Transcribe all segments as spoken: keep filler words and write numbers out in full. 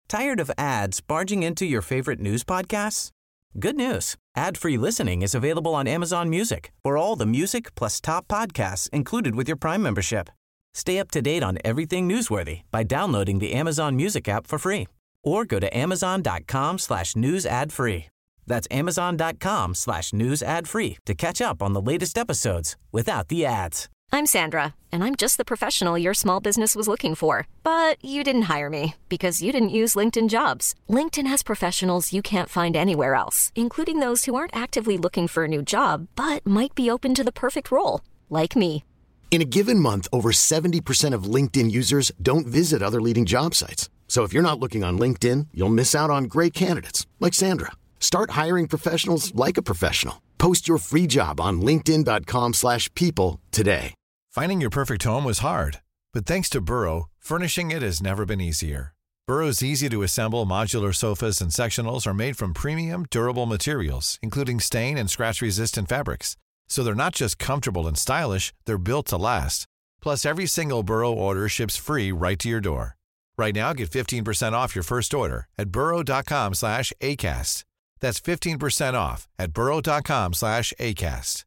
Tired of ads barging into your favorite news podcasts? Good news. Ad-free listening is available on Amazon Music for all the music plus top podcasts included with your Prime membership. Stay up to date on everything newsworthy by downloading the Amazon Music app for free or go to amazon.com slash news ad free. That's amazon.com slash news ad free to catch up on the latest episodes without the ads. I'm Sandra, and I'm just the professional your small business was looking for. But you didn't hire me because you didn't use LinkedIn Jobs. LinkedIn has professionals you can't find anywhere else, including those who aren't actively looking for a new job, but might be open to the perfect role, like me. In a given month, over seventy percent of LinkedIn users don't visit other leading job sites. So if you're not looking on LinkedIn, you'll miss out on great candidates like Sandra. Start hiring professionals like a professional. Post your free job on linkedin.com slash people today. Finding your perfect home was hard, but thanks to Burrow, furnishing it has never been easier. Burrow's easy-to-assemble modular sofas and sectionals are made from premium, durable materials, including stain and scratch-resistant fabrics. So they're not just comfortable and stylish, they're built to last. Plus, every single Burrow order ships free right to your door. Right now, get fifteen percent off your first order at burrow.com slash ACAST. That's fifteen percent off at burrow.com slash ACAST.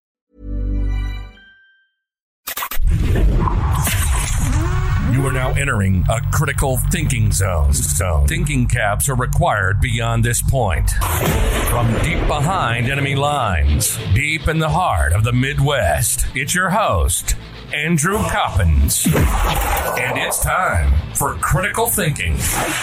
You are now entering a critical thinking zone. zone. Thinking caps are required beyond this point. From deep behind enemy lines, deep in the heart of the Midwest, it's your host, Andrew Coppins. And it's time for Critical Thinking.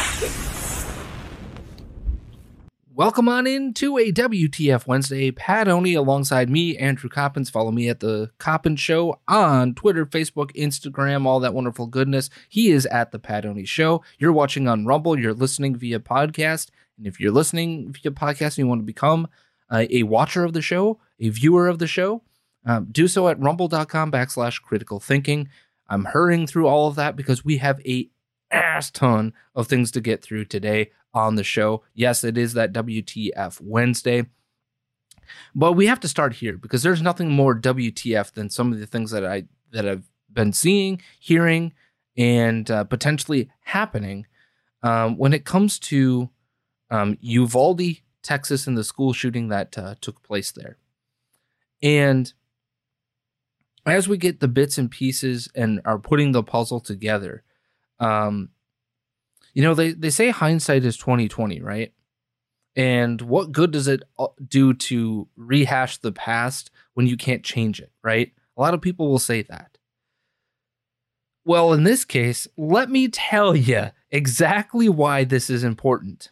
Welcome on into a W T F Wednesday. Pat Oney alongside me, Andrew Coppins. Follow me at The Coppins Show on Twitter, Facebook, Instagram, all that wonderful goodness. He is at The Pat Oney Show. You're watching on Rumble. You're listening via podcast. And if you're listening via podcast and you want to become uh, a watcher of the show, a viewer of the show, um, do so at rumble.com backslash critical thinking. I'm hurrying through all of that because we have a ass ton of things to get through today on the show. Yes, it is that W T F Wednesday, but we have to start here because there's nothing more W T F than some of the things that I that I've been seeing, hearing, and uh, potentially happening um, when it comes to um, Uvalde, Texas, and the school shooting that uh, took place there. And as we get the bits and pieces and are putting the puzzle together, um, you know, they, they say hindsight is twenty twenty, right? And what good does it do to rehash the past when you can't change it, right? A lot of people will say that. Well, in this case, let me tell you exactly why this is important.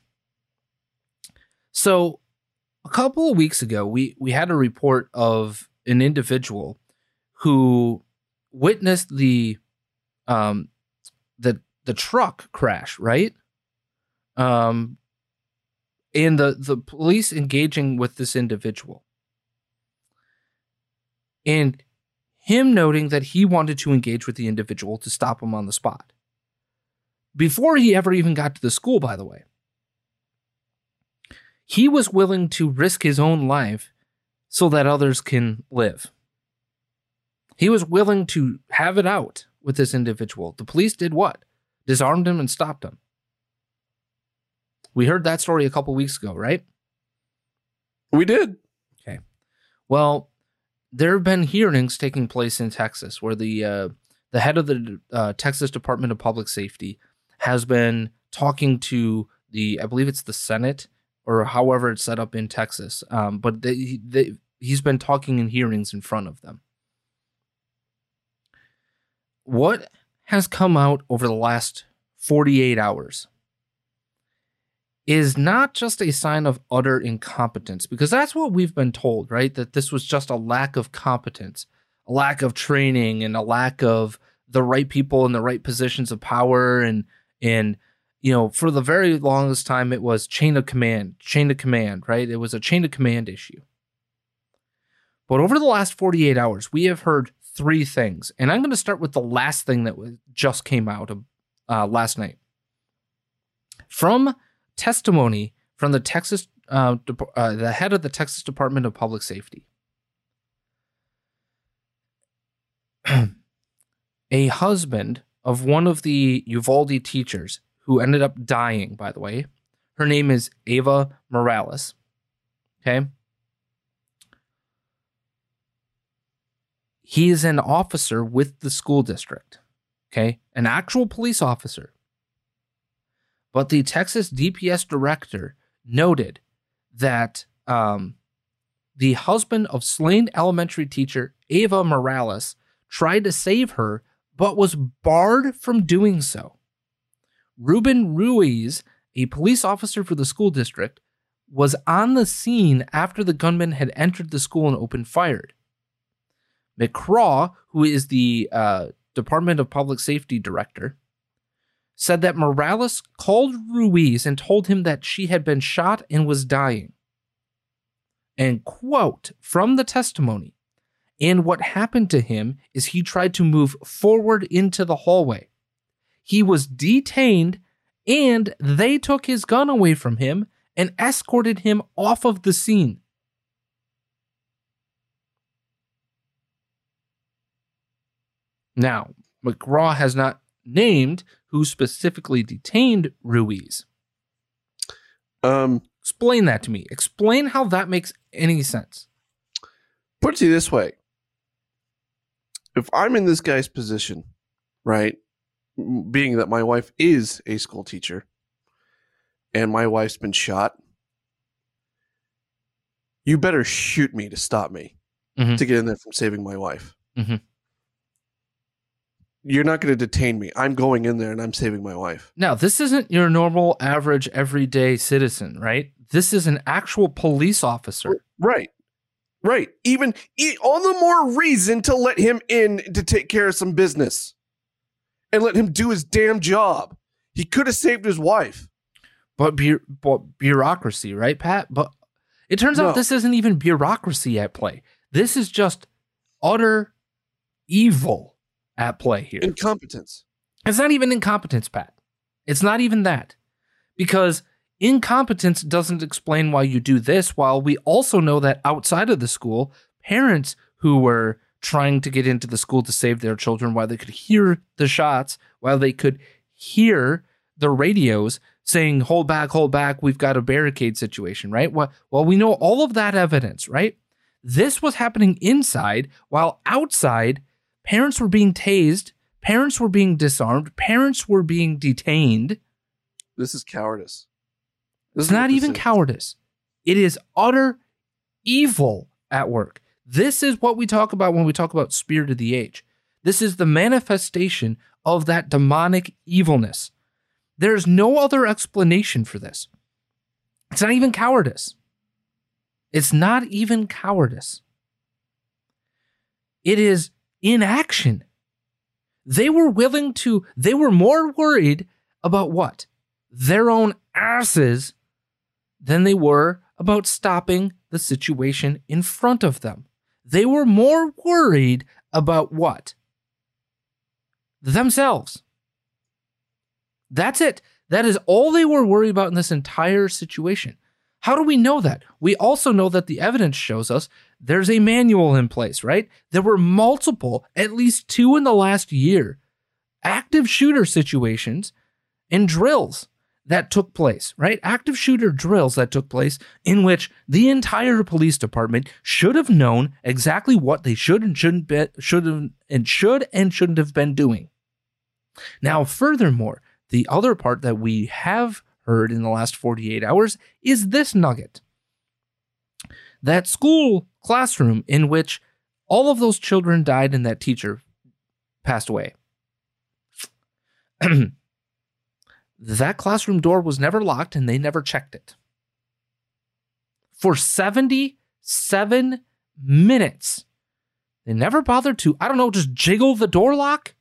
So a couple of weeks ago, we, we had a report of an individual who witnessed the um, the the truck crash, right? Um, and the, the police engaging with this individual. And him noting that he wanted to engage with the individual to stop him on the spot. Before he ever even got to the school, by the way. He was willing to risk his own life so that others can live. He was willing to have it out with this individual. The police did what? Disarmed him and stopped him. We heard that story a couple weeks ago, right? We did. Okay. Well, there have been hearings taking place in Texas where the uh, the head of the uh, Texas Department of Public Safety has been talking to the, I believe it's the Senate or however it's set up in Texas. Um, but they, they, he's been talking in hearings in front of them. What has come out over the last forty-eight hours is not just a sign of utter incompetence, because that's what we've been told, right? That this was just a lack of competence, a lack of training, and a lack of the right people in the right positions of power. And, and you know, for the very longest time, it was chain of command, chain of command, right? It was a chain of command issue. But over the last forty-eight hours, we have heard three things. And I'm going to start with the last thing that was, just came out of, uh, last night. From testimony from the Texas, uh, uh, the head of the Texas Department of Public Safety. A husband of one of the Uvalde teachers who who ended up dying, by the way. Her name is Eva Morales. Okay. He is an officer with the school district. Okay. An actual police officer. But the Texas D P S director noted that um, the husband of slain elementary teacher Eva Morales tried to save her, but was barred from doing so. Ruben Ruiz, a police officer for the school district, was on the scene after the gunman had entered the school and opened fire. McCraw, who is the uh, Department of Public Safety director, said that Morales called Ruiz and told him that she had been shot and was dying. And quote from the testimony, and what happened to him is he tried to move forward into the hallway. He was detained and they took his gun away from him and escorted him off of the scene. Now, McGraw has not named who specifically detained Ruiz. Um, Explain that to me. Explain how that makes any sense. Put it to you this way. If I'm in this guy's position, right, being that my wife is a school teacher and my wife's been shot, you better shoot me to stop me mm-hmm. to get in there from saving my wife. Mm-hmm. You're not going to detain me. I'm going in there and I'm saving my wife. Now, this isn't your normal, average, everyday citizen, right? This is an actual police officer. Right. Right. Even all the more reason to let him in to take care of some business and let him do his damn job. He could have saved his wife. But, bu- but bureaucracy, right, Pat? But it turns no. out this isn't even bureaucracy at play. This is just utter evil at play here. Incompetence. It's not even incompetence, Pat. It's not even that. Because incompetence doesn't explain why you do this, while we also know that outside of the school, parents who were trying to get into the school to save their children, while they could hear the shots, while they could hear the radios saying, hold back, hold back, we've got a barricade situation, right? Well, well, we know all of that evidence, right? This was happening inside, while outside, parents were being tased, parents were being disarmed, parents were being detained. This is cowardice. This It's not even cowardice. It is utter evil at work. This is what we talk about when we talk about spirit of the age. This is the manifestation of that demonic evilness. There's no other explanation for this. It's not even cowardice. It's not even cowardice. It is inaction. They were willing to, they were more worried about what? Their own asses than they were about stopping the situation in front of them. They were more worried about what? Themselves. That's it. That is all they were worried about in this entire situation. How do we know that? We also know that the evidence shows us there's a manual in place, right? There were multiple, at least two in the last year, active shooter situations and drills that took place, right? Active shooter drills that took place in which the entire police department should have known exactly what they should and shouldn't be, should have and should and shouldn't have been doing. Now, furthermore, the other part that we have heard in the last forty-eight hours is this nugget. That school classroom in which all of those children died and that teacher passed away. That classroom door was never locked and they never checked it. For seventy-seven minutes, they never bothered to, I don't know, just jiggle the door lock?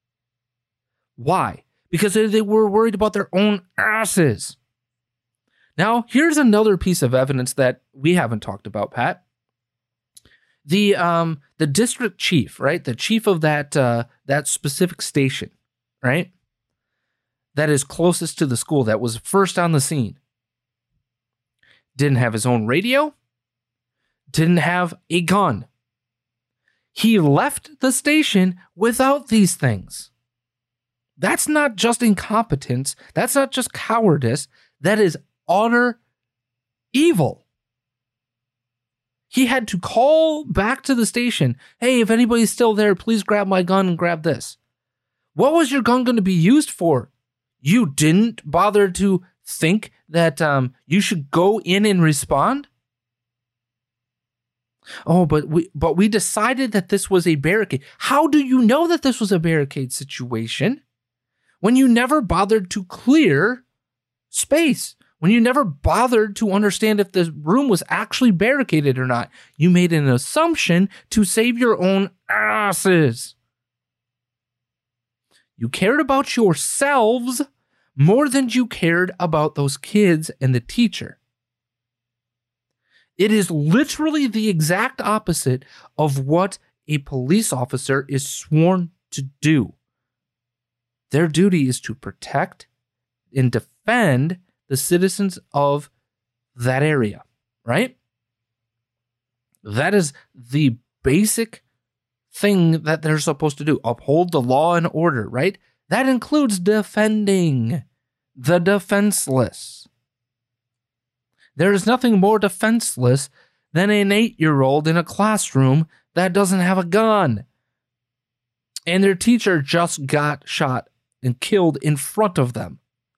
Why? Because they were worried about their own asses. Now, here's another piece of evidence that we haven't talked about, Pat. The um the district chief, right? The chief of that uh, that specific station, right? That is closest to the school, that was first on the scene. Didn't have his own radio. Didn't have a gun. He left the station without these things. That's not just incompetence. That's not just cowardice. That is utter evil. He had to call back to the station. Hey, if anybody's still there, please grab my gun and grab this. What was your gun going to be used for? You didn't bother to think that um, you should go in and respond? Oh, but we but we decided that this was a barricade. How do you know that this was a barricade situation when you never bothered to clear space? When you never bothered to understand if the room was actually barricaded or not? You made an assumption to save your own asses. You cared about yourselves more than you cared about those kids and the teacher. It is literally the exact opposite of what a police officer is sworn to do. Their duty is to protect and defend the citizens of that area, right? That is the basic thing that they're supposed to do. Uphold the law and order, right? That includes defending the defenseless. There is nothing more defenseless than an eight-year-old in a classroom that doesn't have a gun. And their teacher just got shot and killed in front of them.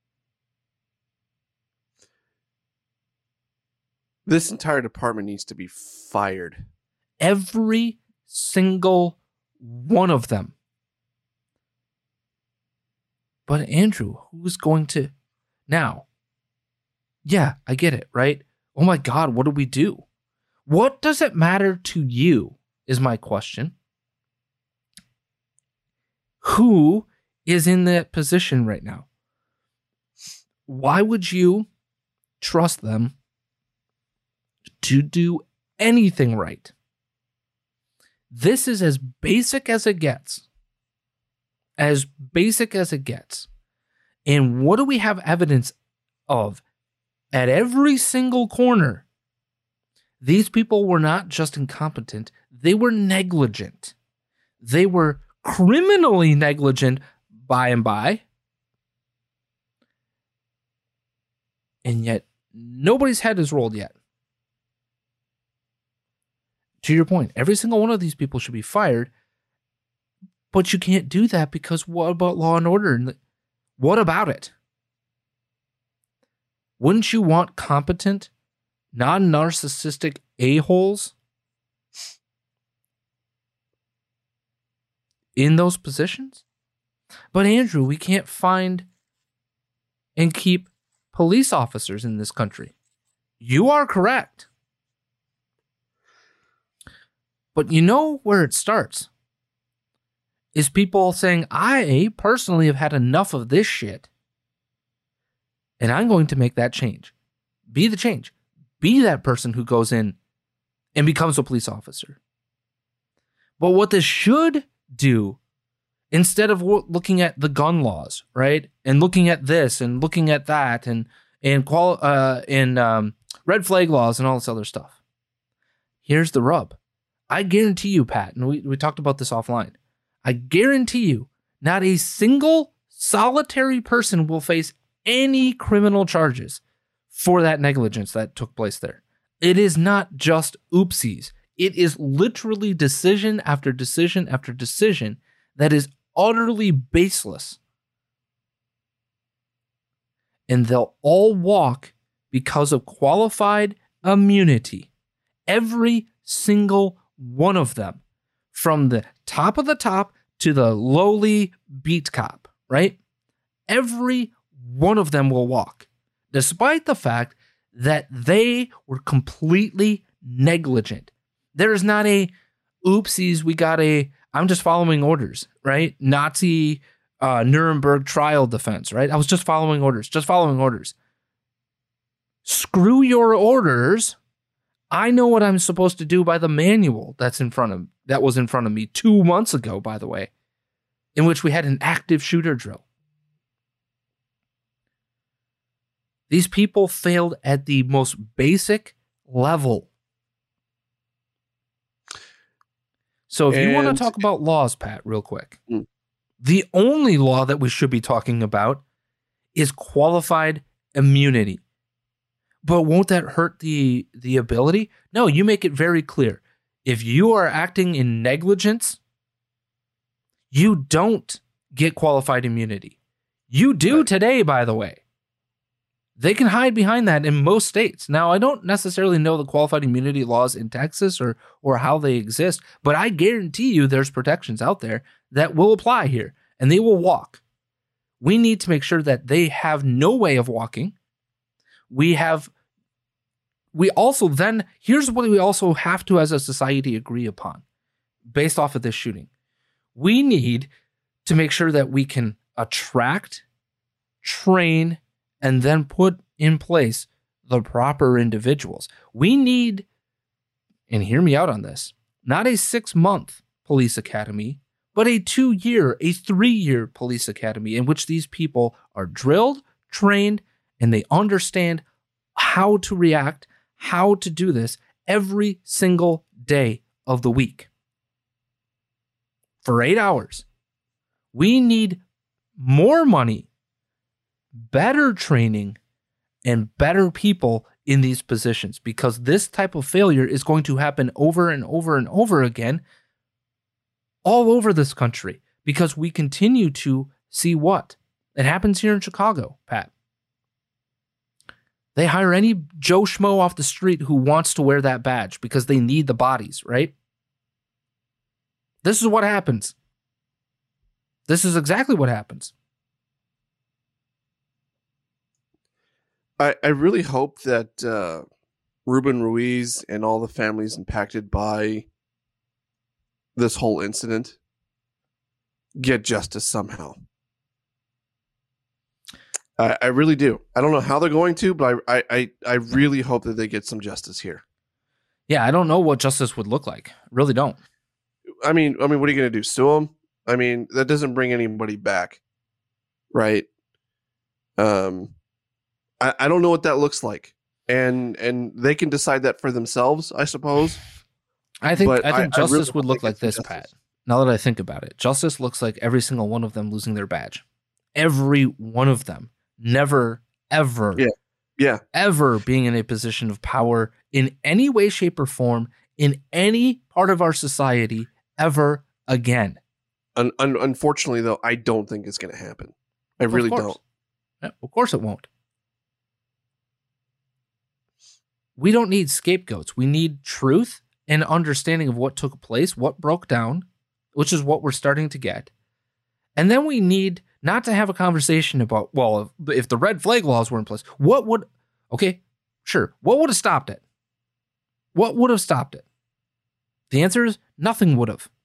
This entire department needs to be fired. Every single one of them. But Andrew, who's going to... Now, yeah, I get it, right? Oh my God, what do we do? What does it matter to you, is my question. Who is in that position right now? Why would you trust them to do anything right? This is as basic as it gets. As basic as it gets. And what do we have evidence of? At every single corner, these people were not just incompetent, they were negligent. They were criminally negligent by and by. And yet, nobody's head is rolled yet. To your point, every single one of these people should be fired, but you can't do that because what about law and order? What about it? Wouldn't you want competent, non-narcissistic a-holes in those positions? But Andrew, we can't find and keep police officers in this country. You are correct. But you know where it starts? Is people saying, I personally have had enough of this shit. And I'm going to make that change. Be the change. Be that person who goes in and becomes a police officer. But what this should do, instead of looking at the gun laws, right, and looking at this and looking at that and and quali- uh, and um, red flag laws and all this other stuff, here's the rub. I guarantee you, Pat, and we, we talked about this offline. I guarantee you, not a single solitary person will face any criminal charges for that negligence that took place there. It is not just oopsies. It is literally decision after decision after decision that is utterly baseless. And they'll all walk because of qualified immunity. Every single one of them. From the top of the top to the lowly beat cop, right? Every one of them will walk, despite the fact that they were completely negligent. There is not a, oopsies, we got a, I'm just following orders, right? Nazi uh, Nuremberg trial defense, right? I was just following orders, just following orders. Screw your orders. I know what I'm supposed to do by the manual that's in front of, that was in front of me two months ago, by the way, in which we had an active shooter drill. These people failed at the most basic level. So if and, you want to talk about laws, Pat, real quick. The only law that we should be talking about is qualified immunity. But won't that hurt the, the ability? No, you make it very clear. If you are acting in negligence, you don't get qualified immunity. You do today, by the way. They can hide behind that in most states. Now, I don't necessarily know the qualified immunity laws in Texas or or how they exist, but I guarantee you there's protections out there that will apply here, and they will walk. We need to make sure that they have no way of walking. We have, we also then, here's what we also have to as a society agree upon based off of this shooting. We need to make sure that we can attract, train, and then put in place the proper individuals. We need, and hear me out on this, not a six-month police academy, but a two-year, a three-year police academy in which these people are drilled, trained, and they understand how to react, how to do this every single day of the week. For eight hours. We need more money, better training, and better people in these positions, because this type of failure is going to happen over and over and over again all over this country, because we continue to see what? It happens here in Chicago, Pat. They hire any Joe Schmo off the street who wants to wear that badge because they need the bodies, right? This is what happens. This is exactly what happens. I, I really hope that uh, Ruben Ruiz and all the families impacted by this whole incident get justice somehow. I, I really do. I don't know how they're going to, but I, I, I really hope that they get some justice here. Yeah, I don't know what justice would look like. Really don't. I mean, I mean, what are you going to do? Sue them? I mean, that doesn't bring anybody back, right? Um, I, I don't know what that looks like, and and they can decide that for themselves, I suppose. I think But I think I- I justice really would don't look think like it's this, justice. Pat. Now that I think about it, justice looks like every single one of them losing their badge. Every one of them, never, ever, Yeah. Yeah, ever being in a position of power in any way, shape, or form in any part of our society ever again. un- un- unfortunately, though, I don't think it's going to happen. I Of really course. don't. Yeah, Of course it won't. We don't need scapegoats. We need truth and understanding of what took place, what broke down, which is what we're starting to get. And then we need not to have a conversation about, well, if, if the red flag laws were in place, what would, okay, sure, what would have stopped it? What would have stopped it? The answer is nothing would have.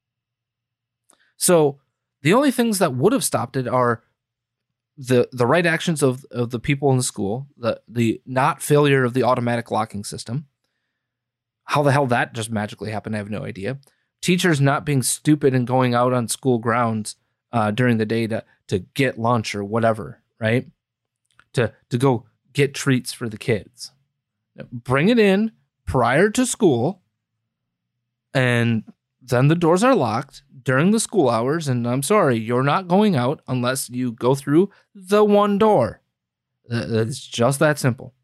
So the only things that would have stopped it are the the right actions of, of the people in the school, the the not failure of the automatic locking system. How the hell that just magically happened, I have no idea. Teachers not being stupid and going out on school grounds uh, during the day to, to get lunch or whatever, right? To to go get treats for the kids. Bring it in prior to school, and then the doors are locked during the school hours, and I'm sorry, you're not going out unless you go through the one door. It's just that simple.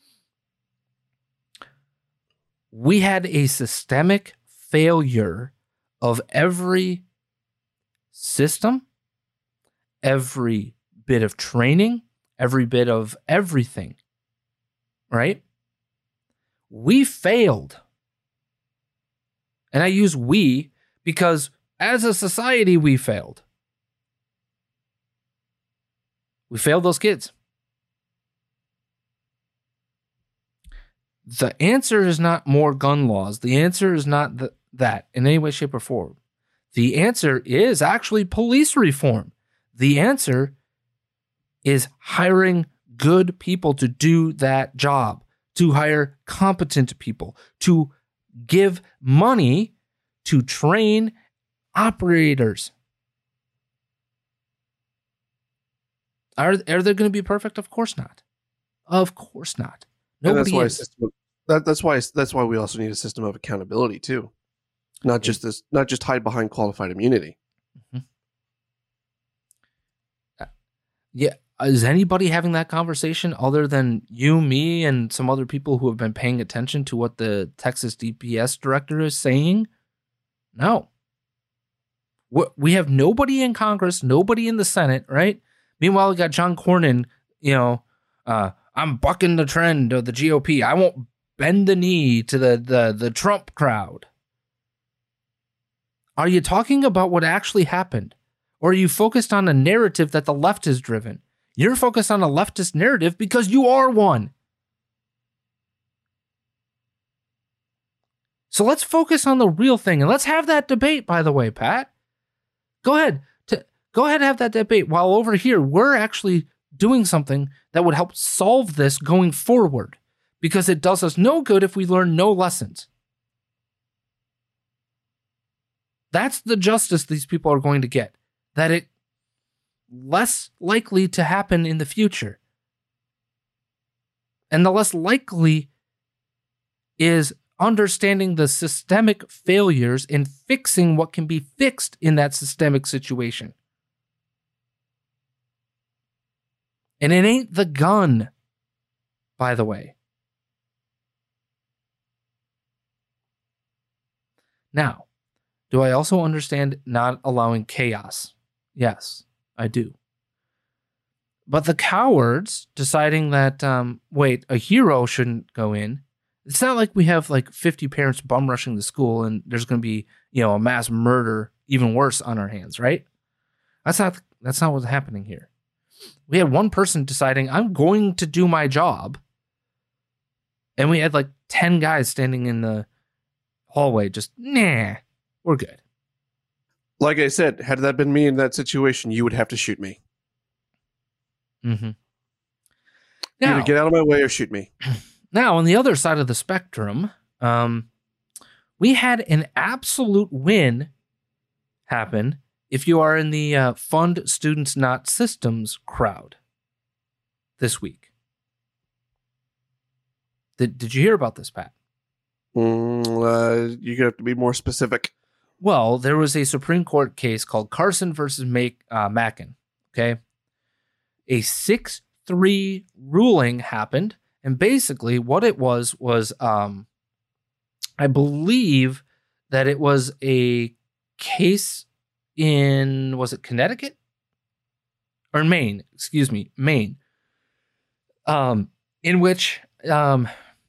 We had a systemic failure of every system, every bit of training, every bit of everything, right? We failed. And I use we because as a society, we failed. We failed those kids. The answer is not more gun laws. The answer is not th- that in any way, shape, or form. The answer is actually police reform. The answer is hiring good people to do that job, to hire competent people, to give money to train operators. Are, are they going to be perfect? Of course not. Of course not. And that's Nobody why a is. system, that, that's why that's why we also need a system of accountability too, not just this, not just hide behind qualified immunity. Mhm. Yeah. Is anybody having that conversation other than you, me, and some other people who have been paying attention to what the Texas D P S director is saying? No. We have nobody in Congress, nobody in the Senate, right? Meanwhile, we got John Cornyn, you know, uh, I'm bucking the trend of the G O P. I won't bend the knee to the, the, the Trump crowd. Are you talking about what actually happened? Or are you focused on a narrative that the left has driven? You're focused on a leftist narrative because you are one. So let's focus on the real thing. And let's have that debate, by the way, Pat. Go ahead. To, go ahead and have that debate. While over here, we're actually doing something that would help solve this going forward. Because it does us no good if we learn no lessons. That's the justice these people are going to get. That it less likely to happen in the future. And the less likely is understanding the systemic failures and fixing what can be fixed in that systemic situation. And it ain't the gun, by the way. Now, do I also understand not allowing chaos? Yes, I do. But the cowards deciding that, um, wait, a hero shouldn't go in. It's not like we have like fifty parents bum rushing the school and there's going to be, you know, a mass murder, even worse, on our hands, right? That's not that's not what's happening here. We had one person deciding, I'm going to do my job. And we had like ten guys standing in the hallway just, nah, we're good. Like I said, had that been me in that situation, you would have to shoot me. Mm-hmm. Now, either get out of my way or shoot me. Now, on the other side of the spectrum, um, we had an absolute win happen if you are in the uh, Fund Students Not Systems crowd this week. Did, did you hear about this, Pat? Mm, uh, you're going to have to be more specific. Well, there was a Supreme Court case called Carson versus Make, uh, Mackin, okay? A six three ruling happened, and basically what it was was, um, I believe that it was a case in, was it Connecticut? Or Maine, excuse me, Maine, um, in which um,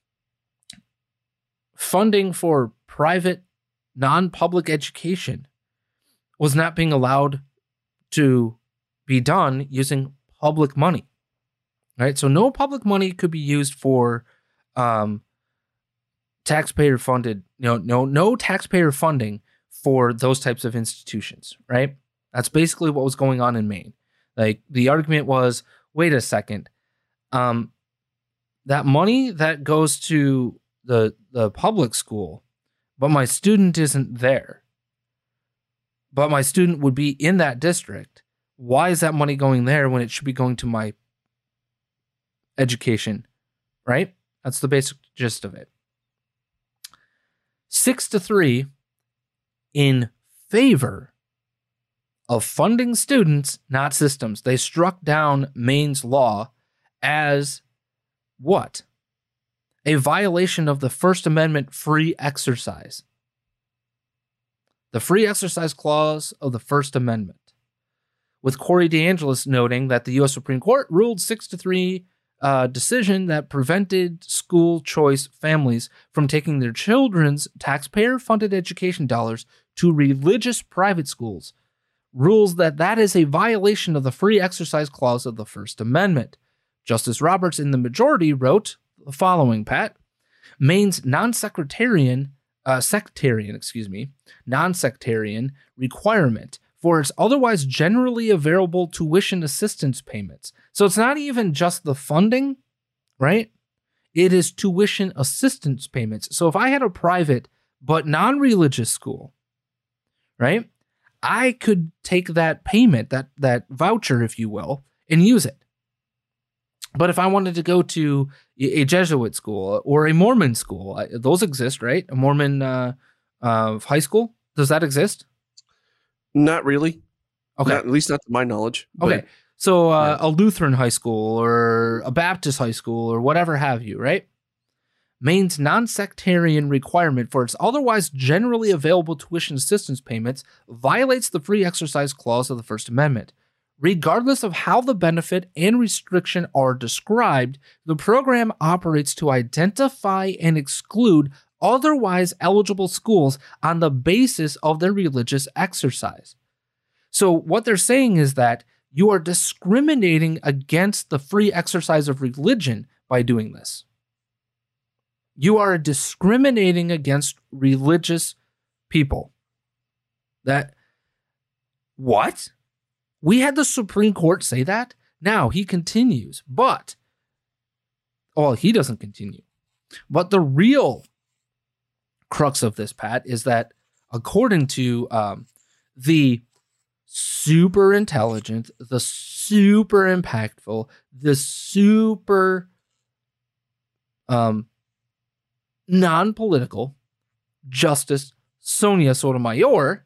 funding for private non-public education was not being allowed to be done using public money, right? So no public money could be used for um, taxpayer-funded, you know, no no taxpayer funding for those types of institutions, right? That's basically what was going on in Maine. Like, the argument was, wait a second, um, that money that goes to the the public school, but my student isn't there, but my student would be in that district. Why is that money going there when it should be going to my education, right? That's the basic gist of it. Six to three in favor of funding students, not systems. They struck down Maine's law as what? A violation of the First Amendment free exercise. The free exercise clause of the First Amendment. With Corey DeAngelis noting that the U S Supreme Court ruled six to three uh, decision that prevented school choice families from taking their children's taxpayer-funded education dollars to religious private schools, rules that that is a violation of the free exercise clause of the First Amendment. Justice Roberts in the majority wrote the following, Pat. Maine's non-sectarian, uh, sectarian, excuse me, non-sectarian requirement for its otherwise generally available tuition assistance payments. So it's not even just the funding, right? It is tuition assistance payments. So if I had a private but non-religious school, right, I could take that payment, that that voucher, if you will, and use it. But if I wanted to go to a Jesuit school or a Mormon school, those exist, right? A Mormon uh, uh, high school, does that exist? Not really. Okay. Not, at least not to my knowledge. Okay. So uh, yeah. a Lutheran high school or a Baptist high school or whatever have you, right? Maine's non-sectarian requirement for its otherwise generally available tuition assistance payments violates the free exercise clause of the First Amendment. Regardless of how the benefit and restriction are described, the program operates to identify and exclude otherwise eligible schools on the basis of their religious exercise. So what they're saying is that you are discriminating against the free exercise of religion by doing this. You are discriminating against religious people. That, what? We had the Supreme Court say that? Now he continues, but, well, he doesn't continue. But the real crux of this, Pat, is that according to um, the super intelligent, the super impactful, the super um, non-political Justice Sonia Sotomayor,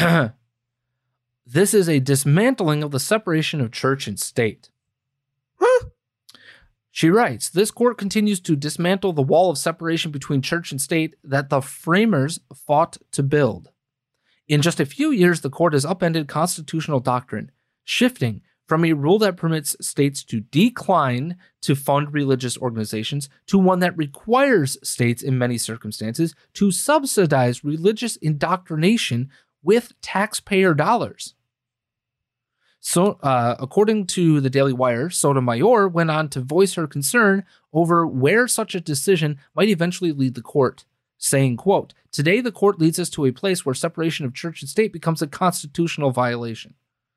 this is a dismantling of the separation of church and state. Huh? She writes, this court continues to dismantle the wall of separation between church and state that the framers fought to build. In just a few years, the court has upended constitutional doctrine, shifting from a rule that permits states to decline to fund religious organizations to one that requires states in many circumstances to subsidize religious indoctrination with taxpayer dollars. So, uh, according to the Daily Wire, Sotomayor went on to voice her concern over where such a decision might eventually lead the court, saying, quote, today the court leads us to a place where separation of church and state becomes a constitutional violation.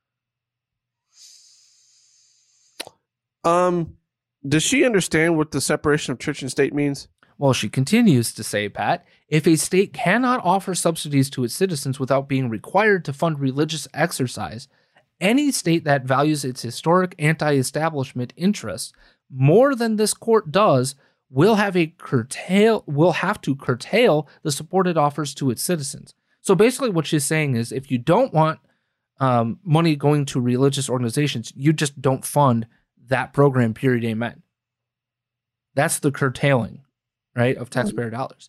Um, does she understand what the separation of church and state means? Well, she continues to say, Pat, if a state cannot offer subsidies to its citizens without being required to fund religious exercise, any state that values its historic anti-establishment interests more than this court does will have a curtail will have to curtail the support it offers to its citizens. So basically what she's saying is if you don't want um, money going to religious organizations, you just don't fund that program, period, amen. That's the curtailing, right, of taxpayer dollars.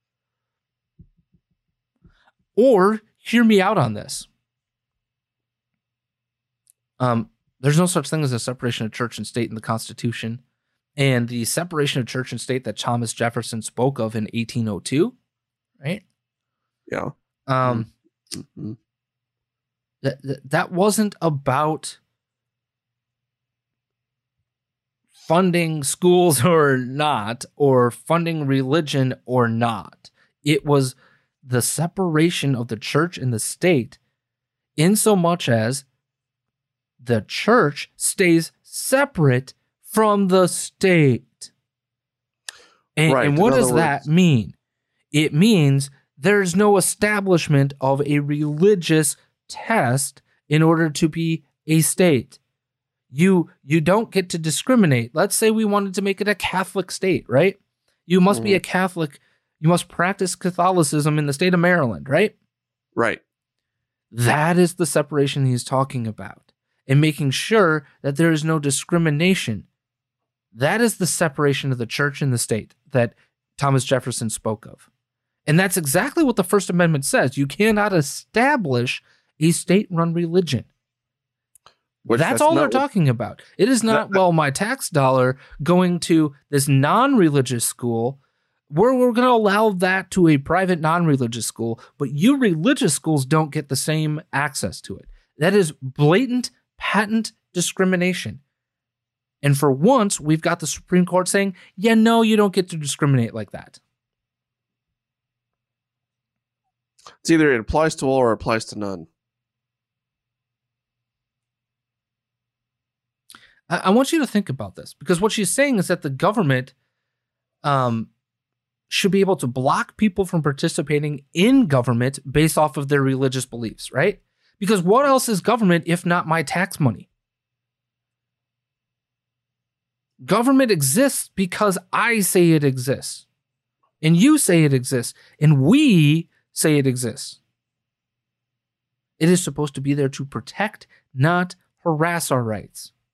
Or hear me out on this. Um, there's no such thing as a separation of church and state in the Constitution. And the separation of church and state that Thomas Jefferson spoke of in eighteen oh two, right? Yeah. Um, mm-hmm. that, that, that wasn't about funding schools or not, or funding religion or not. It was the separation of the church and the state, in so much as the church stays separate from the state. And, right. and what does words. that mean? It means there's no establishment of a religious test in order to be a state. You you don't get to discriminate. Let's say we wanted to make it a Catholic state, right? You must mm-hmm. be a Catholic. You must practice Catholicism in the state of Maryland, right? Right. That is the separation he's talking about, and making sure that there is no discrimination. That is the separation of the church and the state that Thomas Jefferson spoke of. And that's exactly what the First Amendment says. You cannot establish a state-run religion. That's, that's all they're what, talking about. It is not, that, well, my tax dollar going to this non-religious school, we're, we're going to allow that to a private non-religious school, but you religious schools don't get the same access to it. That is blatant, patent discrimination. And for once, we've got the Supreme Court saying, yeah, no, you don't get to discriminate like that. It's either it applies to all or it applies to none. I want you to think about this, because what she's saying is that the government um, should be able to block people from participating in government based off of their religious beliefs, right? Because what else is government if not my tax money? Government exists because I say it exists, and you say it exists, and we say it exists. It is supposed to be there to protect, not harass our rights.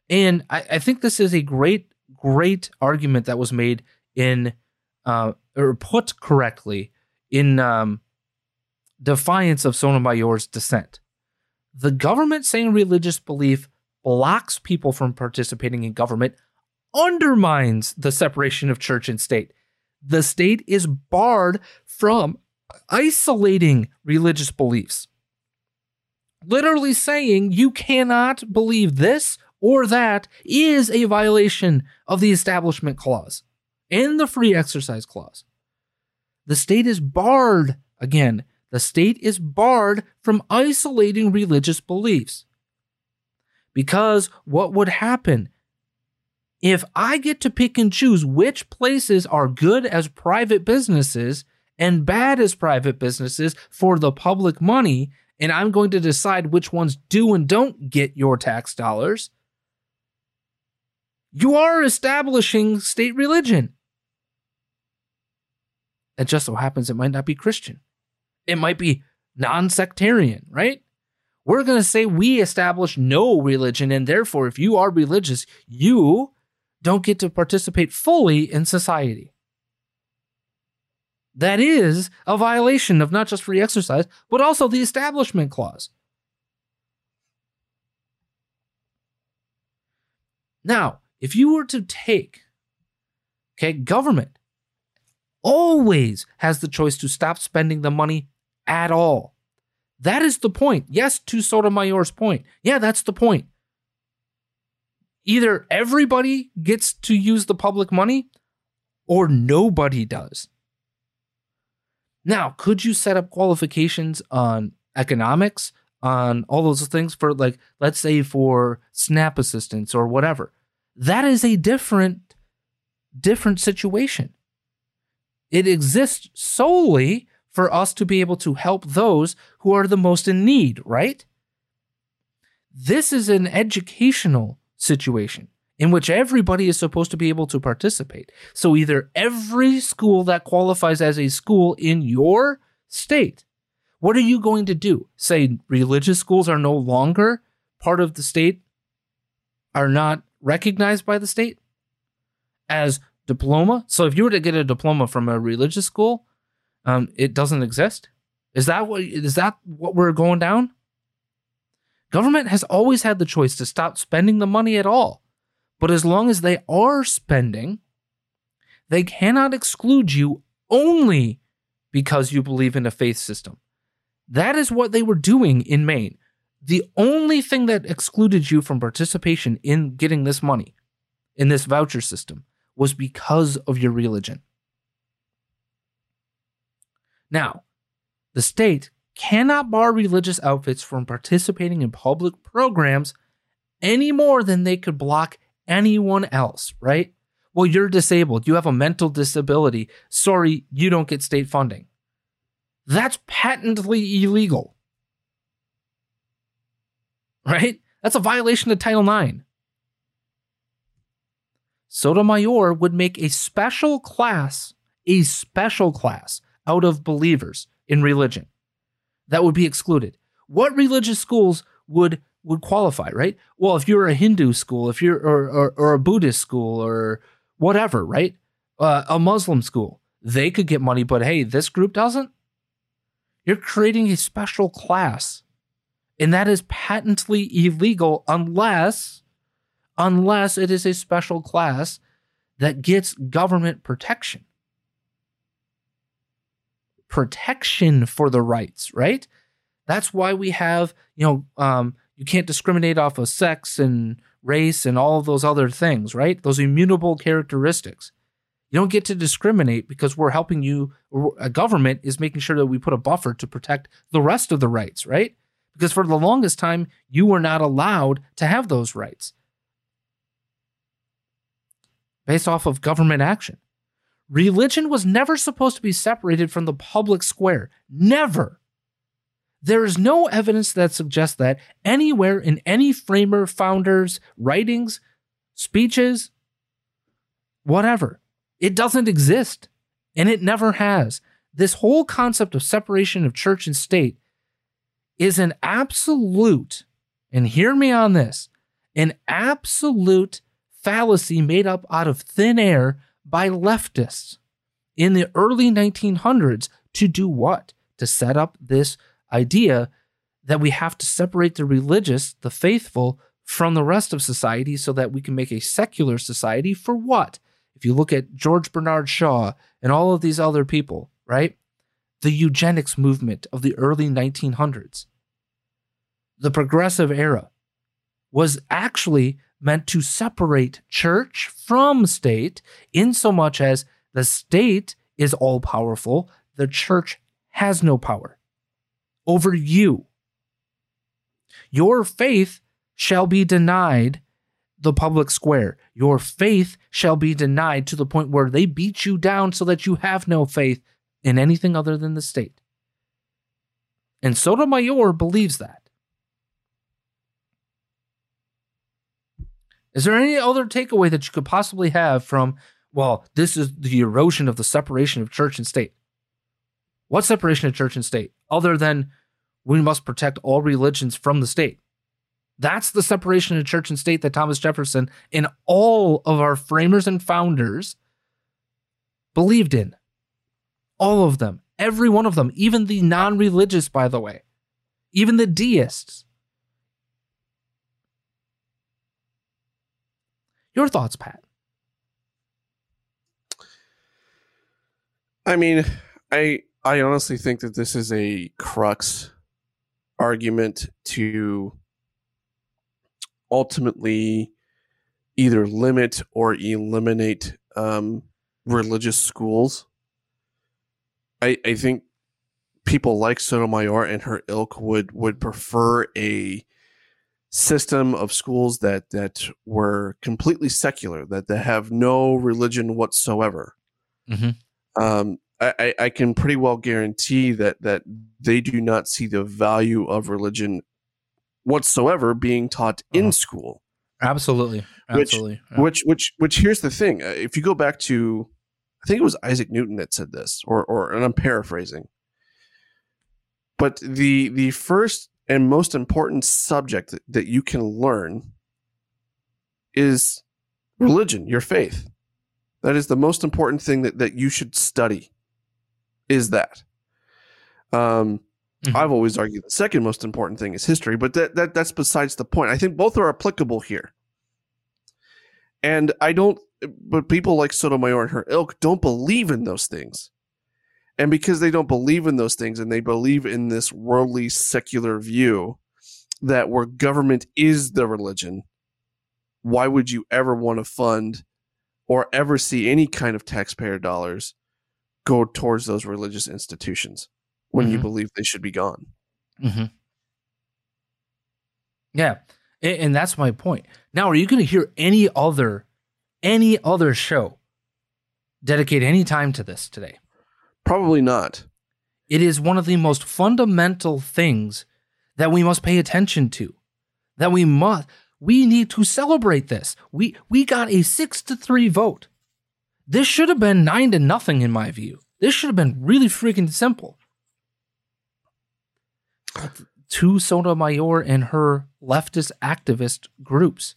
And I, I think this is a great, great argument that was made in, uh, or put correctly in um, defiance of Sotomayor's dissent. The government saying religious belief blocks people from participating in government undermines the separation of church and state. The state is barred from isolating religious beliefs. Literally saying you cannot believe this or that is a violation of the Establishment Clause and the Free Exercise Clause. The state is barred, again, the state is barred from isolating religious beliefs. Because what would happen if I get to pick and choose which places are good as private businesses and bad as private businesses for the public money, and I'm going to decide which ones do and don't get your tax dollars, you are establishing state religion. It just so happens it might not be Christian. It might be non-sectarian, right? We're going to say we establish no religion, and therefore, if you are religious, you don't get to participate fully in society. That is a violation of not just free exercise, but also the Establishment Clause. Now, if you were to take, okay, government always has the choice to stop spending the money at all. That is the point. Yes, to Sotomayor's point. Yeah, that's the point. Either everybody gets to use the public money or nobody does. Now, could you set up qualifications on economics, on all those things for, like, let's say for SNAP assistance or whatever? That is a different, different situation. It exists solely for us to be able to help those who are the most in need, right? This is an educational situation in which everybody is supposed to be able to participate. So either every school that qualifies as a school in your state, what are you going to do? Say religious schools are no longer part of the state, are not recognized by the state as diploma? So if you were to get a diploma from a religious school, um, it doesn't exist? Is that what is that what we're going down? Government has always had the choice to stop spending the money at all. But as long as they are spending, they cannot exclude you only because you believe in a faith system. That is what they were doing in Maine. The only thing that excluded you from participation in getting this money, in this voucher system, was because of your religion. Now, the state cannot bar religious outfits from participating in public programs any more than they could block anyone else, right? Well, you're disabled. You have a mental disability. Sorry, you don't get state funding. That's patently illegal, right? That's a violation of Title nine. Sotomayor would make a special class, a special class out of believers in religion that would be excluded. What religious schools would would qualify, right? Well, if you're a Hindu school, if you're or or, or a Buddhist school or whatever, right? Uh, a Muslim school, they could get money, but hey, this group doesn't. You're creating a special class, and that is patently illegal unless unless it is a special class that gets government protection. Protection for the rights, right? That's why we have, you know, um, you can't discriminate off of sex and race and all of those other things, right? Those immutable characteristics. You don't get to discriminate because we're helping you. A government is making sure that we put a buffer to protect the rest of the rights, right? Because for the longest time, you were not allowed to have those rights based off of government action. Religion was never supposed to be separated from the public square. Never. There is no evidence that suggests that anywhere in any framer, founder's writings, speeches, whatever. It doesn't exist, and it never has. This whole concept of separation of church and state is an absolute, and hear me on this, an absolute fallacy made up out of thin air by leftists in the early nineteen hundreds to do what? To set up this idea that we have to separate the religious, the faithful, from the rest of society so that we can make a secular society. For what? If you look at George Bernard Shaw and all of these other people, right? The eugenics movement of the early nineteen hundreds, the progressive era, was actually meant to separate church from state, in so much as the state is all powerful, the church has no power over you. Your faith shall be denied the public square. Your faith shall be denied to the point where they beat you down so that you have no faith in anything other than the state. And Sotomayor believes that. Is there any other takeaway that you could possibly have from, well, this is the erosion of the separation of church and state? What separation of church and state, other than we must protect all religions from the state? That's the separation of church and state that Thomas Jefferson and all of our framers and founders believed in. All of them. Every one of them. Even the non-religious, by the way. Even the deists. Your thoughts, Pat? I mean, I I honestly think that this is a crux argument to ultimately either limit or eliminate um, religious schools. I, I think people like Sotomayor and her ilk would would prefer a system of schools that that were completely secular, that, that have no religion whatsoever. Mm-hmm. Um, I, I can pretty well guarantee that that they do not see the value of religion whatsoever being taught in uh-huh. school. Absolutely, absolutely. Which, yeah. which, which, which. Here's the thing: if you go back to, I think it was Isaac Newton that said this, or, or, and I'm paraphrasing. But the the first and most important subject that, that you can learn is religion, your faith. That is the most important thing that, that you should study. Is that? Um, mm-hmm. I've always argued the second most important thing is history, but that, that that's besides the point. I think both are applicable here. And I don't, but people like Sotomayor and her ilk don't believe in those things. And because they don't believe in those things and they believe in this worldly secular view that where government is the religion, why would you ever want to fund or ever see any kind of taxpayer dollars go towards those religious institutions when mm-hmm. you believe they should be gone? Mm-hmm. Yeah. And that's my point. Now, are you going to hear any other, any other show dedicate any time to this today? Probably not. It is one of the most fundamental things that we must pay attention to, that we must, we need to celebrate this. We, we got a six to three vote. This should have been nine to nothing in my view. This should have been really freaking simple. To Sotomayor and her leftist activist groups.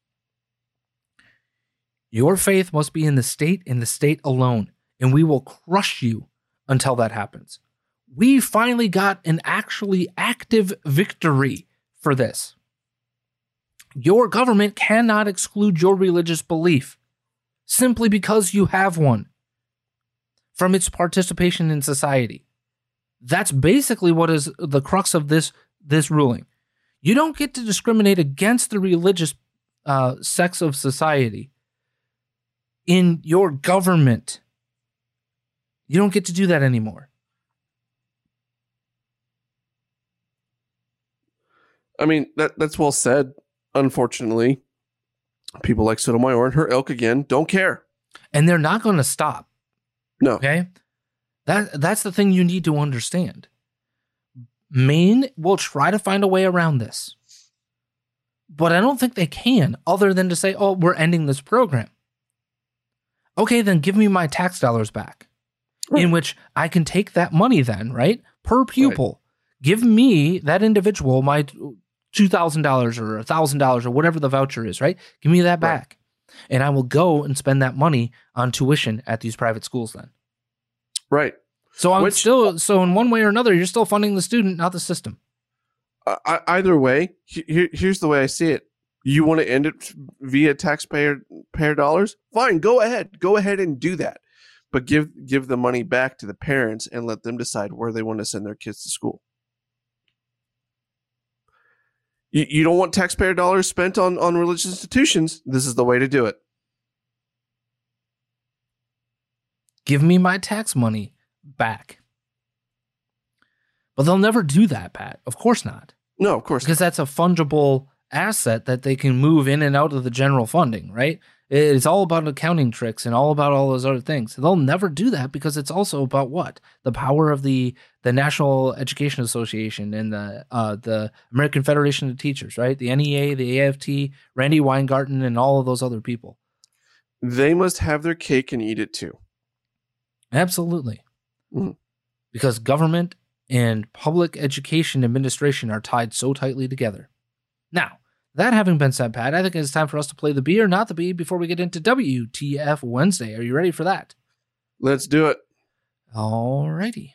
Your faith must be in the state and the state alone, and we will crush you until that happens. We finally got an actually active victory for this. Your government cannot exclude your religious belief simply because you have one from its participation in society. That's basically what is the crux of this, this ruling. You don't get to discriminate against the religious uh, sects of society in your government. You don't get to do that anymore. I mean, that that's well said. Unfortunately, people like Sotomayor and her ilk, again, don't care. And they're not going to stop. No. Okay? That That's the thing you need to understand. Maine will try to find a way around this. But I don't think they can, other than to say, oh, we're ending this program. Okay, then give me my tax dollars back. Right. In which I can take that money then, right? Per pupil. Right. Give me, that individual, my two thousand dollars or one thousand dollars or whatever the voucher is, right? Give me that back. Right. And I will go and spend that money on tuition at these private schools then. Right. So I'm Which, still, so in one way or another, you're still funding the student, not the system. Uh, either way, here, here's the way I see it. You want to end it via taxpayer payer dollars? Fine, go ahead. Go ahead and do that. But give give the money back to the parents and let them decide where they want to send their kids to school. You, you don't want taxpayer dollars spent on, on religious institutions? This is the way to do it. Give me my tax money back. But they'll never do that, Pat. Of course not. No, of course Because not. that's a fungible asset that they can move in and out of the general funding, right? It's all about accounting tricks and all about all those other things. They'll never do that because it's also about what? The power of the the National Education Association and the uh, the American Federation of Teachers, right? The N E A, the A F T, Randy Weingarten, and all of those other people. They must have their cake and eat it too. Absolutely. Mm. Because government and public education administration are tied so tightly together. Now, that having been said, Pat, I think it's time for us to play the B or not the B before we get into W T F Wednesday. Are you ready for that? Let's do it. All righty.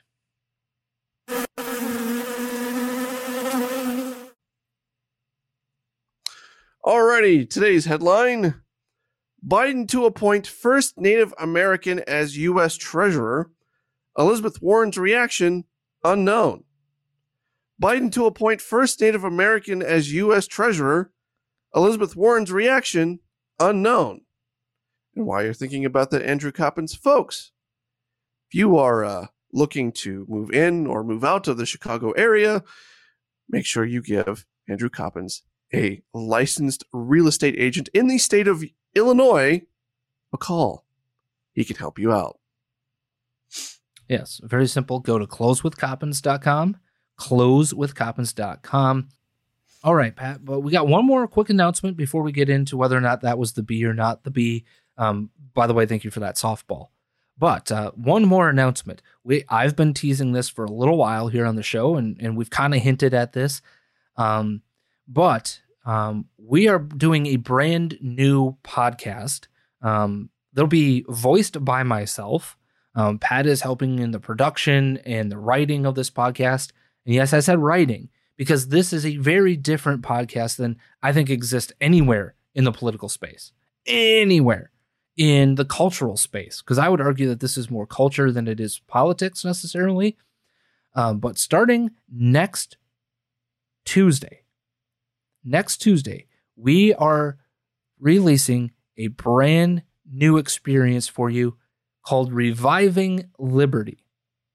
Alrighty, today's headline. Biden to appoint first Native American as U S Treasurer. Elizabeth Warren's reaction, unknown. Biden to appoint first Native American as U S Treasurer. Elizabeth Warren's reaction, unknown. And while you're thinking about that, Andrew Coppins, folks, if you are uh, looking to move in or move out of the Chicago area, make sure you give Andrew Coppins, a licensed real estate agent in the state of Illinois, a call. He can help you out. Yes, very simple. Go to close with coppins dot com. close with coppins dot com. All right, Pat, but we got one more quick announcement before we get into whether or not that was the B or not the B. Um, by the way, thank you for that softball. But uh, one more announcement. We I've been teasing this for a little while here on the show, and, and we've kind of hinted at this. Um, but um, we are doing a brand new podcast. Um, that'll be voiced by myself. Um, Pat is helping in the production and the writing of this podcast. And yes, I said writing because this is a very different podcast than I think exists anywhere in the political space, anywhere in the cultural space. Because I would argue that this is more culture than it is politics necessarily. Um, but starting next Tuesday, next Tuesday, we are releasing a brand new experience for you called Reviving Liberty.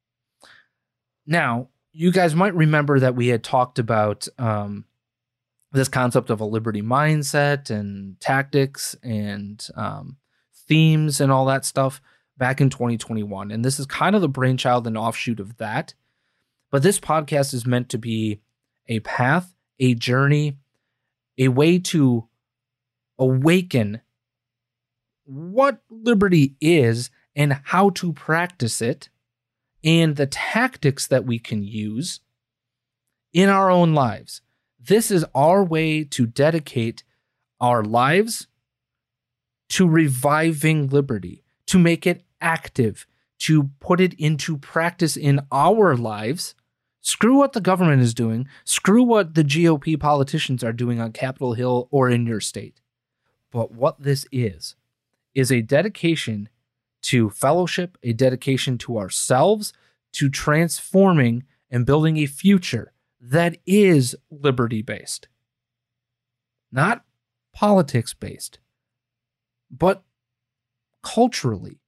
Now, you guys might remember that we had talked about um, this concept of a liberty mindset and tactics and um, themes and all that stuff back in twenty twenty-one. And this is kind of the brainchild and offshoot of that. But this podcast is meant to be a path, a journey, a way to awaken what liberty is and how to practice it, and the tactics that we can use in our own lives. This is our way to dedicate our lives to reviving liberty, to make it active, to put it into practice in our lives. Screw what the government is doing. Screw what the G O P politicians are doing on Capitol Hill or in your state. But what this is, is a dedication to fellowship, a dedication to ourselves, to transforming and building a future that is liberty-based. Not politics-based, but culturally.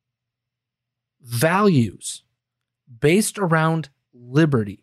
Values based around liberty.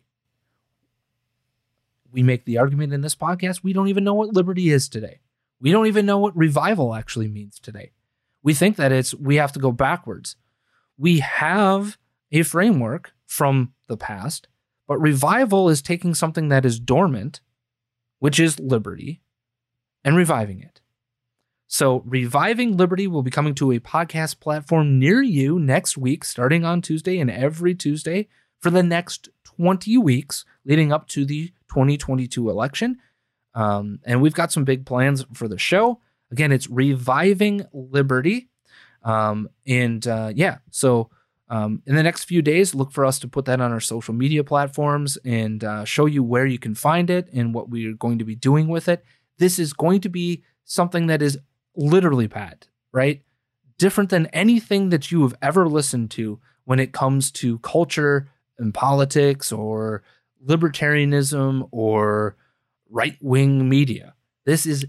We make the argument in this podcast, we don't even know what liberty is today. We don't even know what revival actually means today. We think that it's we have to go backwards. We have a framework from the past, but revival is taking something that is dormant, which is liberty, and reviving it. So Reviving Liberty will be coming to a podcast platform near you next week, starting on Tuesday and every Tuesday for the next twenty weeks leading up to the twenty twenty-two election. Um, and we've got some big plans for the show. Again, it's Reviving Liberty. Um, and uh, yeah, so um, in the next few days, look for us to put that on our social media platforms and uh, show you where you can find it and what we are going to be doing with it. This is going to be something that is literally, Pat, right? Different than anything that you have ever listened to when it comes to culture and politics or libertarianism or right-wing media. This is,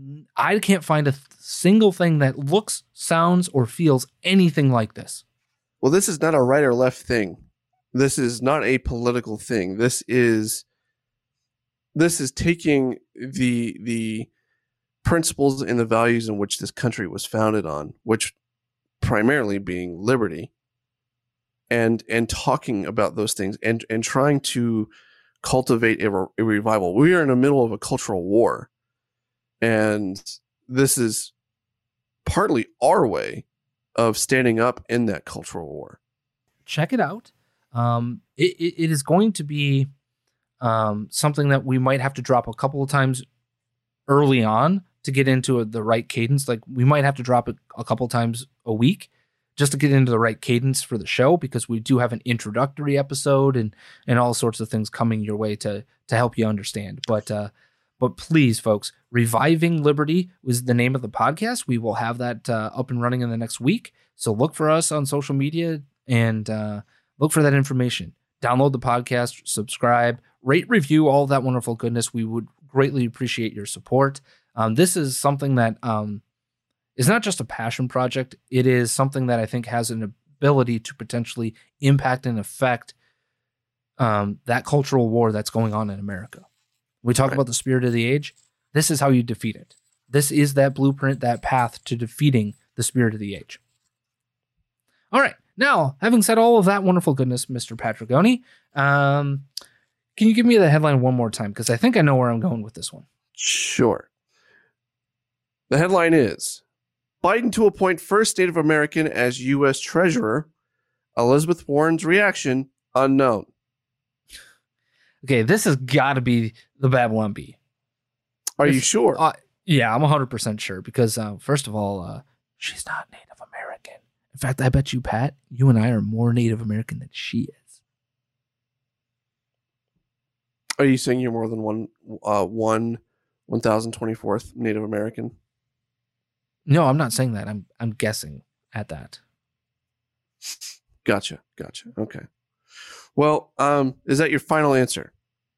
I can't find a th- single thing that looks, sounds, or feels anything like this. Well, this is not a right or left thing. This is not a political thing. This is this is taking the the principles and the values in which this country was founded on, which primarily being liberty, and and talking about those things and and trying to cultivate a, a revival. We are in the middle of a cultural war, and this is partly our way of standing up in that cultural war. Check it out. Um, it, it, it is going to be um, something that we might have to drop a couple of times early on to get into a, the right cadence. Like we might have to drop it a couple times a week just to get into the right cadence for the show, because we do have an introductory episode and and all sorts of things coming your way to to help you understand. But uh, but please, folks, Reviving Liberty was the name of the podcast. We will have that uh, up and running in the next week. So look for us on social media and uh, look for that information. Download the podcast, subscribe, rate, review, all that wonderful goodness. We would greatly appreciate your support. Um, this is something that um, is not just a passion project. It is something that I think has an ability to potentially impact and affect um, that cultural war that's going on in America. We talk right. about the spirit of the age. This is how you defeat it. This is that blueprint, that path to defeating the spirit of the age. All right. Now, having said all of that wonderful goodness, Mister Patrigoni, um, can you give me the headline one more time? Because I think I know where I'm going with this one. Sure. The headline is, Biden to appoint first Native American as U S Treasurer. Elizabeth Warren's reaction, unknown. Okay, this has got to be the Babylon Bee. Are if, you sure? Uh, yeah, I'm one hundred percent sure. Because, uh, first of all, uh, she's not Native American. In fact, I bet you, Pat, you and I are more Native American than she is. Are you saying you're more than one, uh, one, one thousand twenty-fourth Native American? No, I'm not saying that. I'm I'm guessing at that. Gotcha. Gotcha. Okay. Well, um, is that your final answer?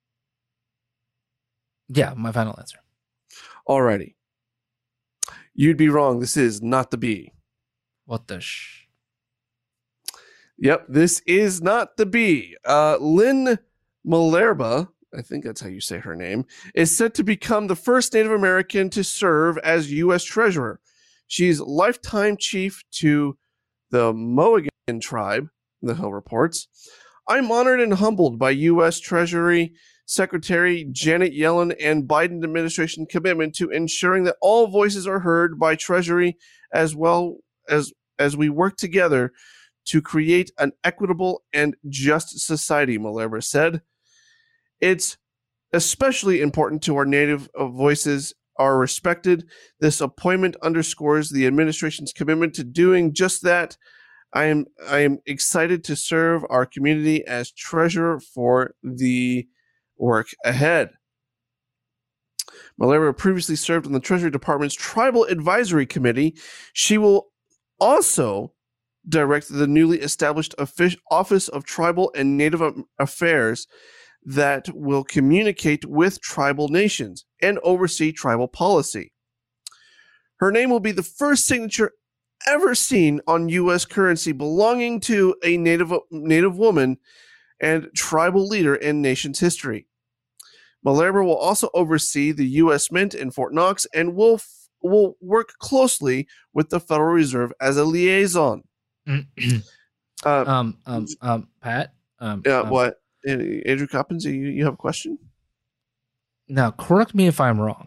Yeah, my final answer. Alrighty. You'd be wrong. This is not the bee. What the sh... Yep, this is not the bee. Uh, Lynn Malerba, I think that's how you say her name, is set to become the first Native American to serve as U S Treasurer. She's lifetime chief to the Mohegan tribe, the Hill reports. I'm honored and humbled by U S Treasury Secretary Janet Yellen and Biden administration commitment to ensuring that all voices are heard by Treasury, as well as as we work together to create an equitable and just society, Malerba said. It's especially important to our Native voices are respected. This appointment underscores the administration's commitment to doing just that. I am I am excited to serve our community as treasurer for the work ahead. Malerba previously served on the Treasury Department's Tribal Advisory Committee. She will also direct the newly established Office of Tribal and Native Affairs that will communicate with tribal nations and oversee tribal policy. Her name will be the first signature ever seen on U S currency belonging to a native native woman and tribal leader in nation's history. Malerba will also oversee the U S Mint in Fort Knox and will f- will work closely with the Federal Reserve as a liaison. uh, um, um, um, Pat. Um, yeah, um, what? Andrew Coppins, you, you have a question? Now, correct me if I'm wrong.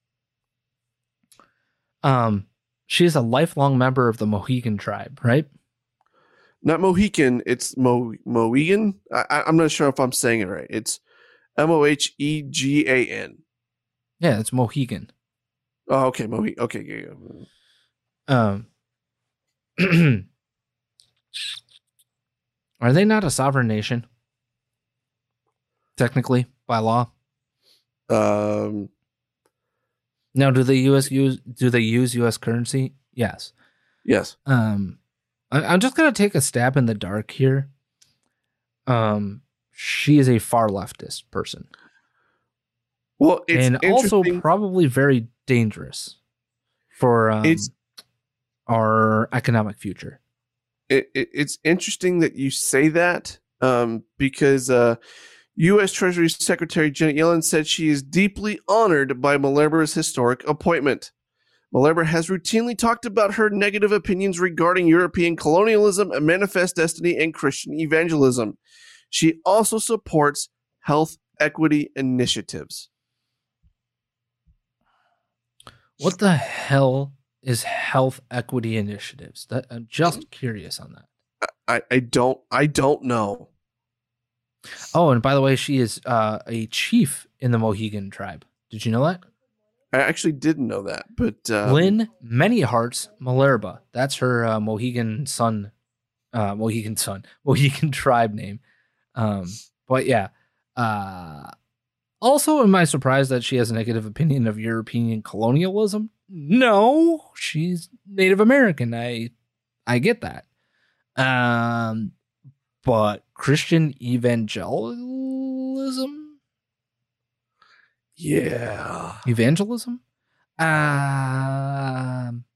Um, she is a lifelong member of the Mohegan tribe, right? Not Mohican, it's Mo Mohegan. I, I'm not sure if I'm saying it right. It's M O H E G A N. Yeah, it's Mohegan. Oh, okay, Mohegan. Okay, yeah, yeah. Um, are they not a sovereign nation? Technically, by law. Um, Now, do the U S use do they use U S currency? Yes. yes. Um, I, I'm just gonna take a stab in the dark here. Um, she is a far leftist person. Well, it's and also interesting- probably very dangerous for um, It's- our economic future. It, it, it's interesting that you say that um, because uh, U S Treasury Secretary Janet Yellen said she is deeply honored by Malerba's historic appointment. Malerba has routinely talked about her negative opinions regarding European colonialism, a manifest destiny, and Christian evangelism. She also supports health equity initiatives. What the hell is health equity initiatives? That I'm just curious on that. I, I don't I don't know. Oh, and by the way, she is uh, a chief in the Mohegan tribe. Did you know that? I actually didn't know that, but um, Lynn Many Hearts Malerba. That's her uh, Mohegan son, uh, Mohegan son, Mohegan tribe name. Um, but yeah. Uh, also, am I surprised that she has a negative opinion of European colonialism? No, she's Native American. I, I get that. Um, but Christian evangelism, yeah, evangelism. Um,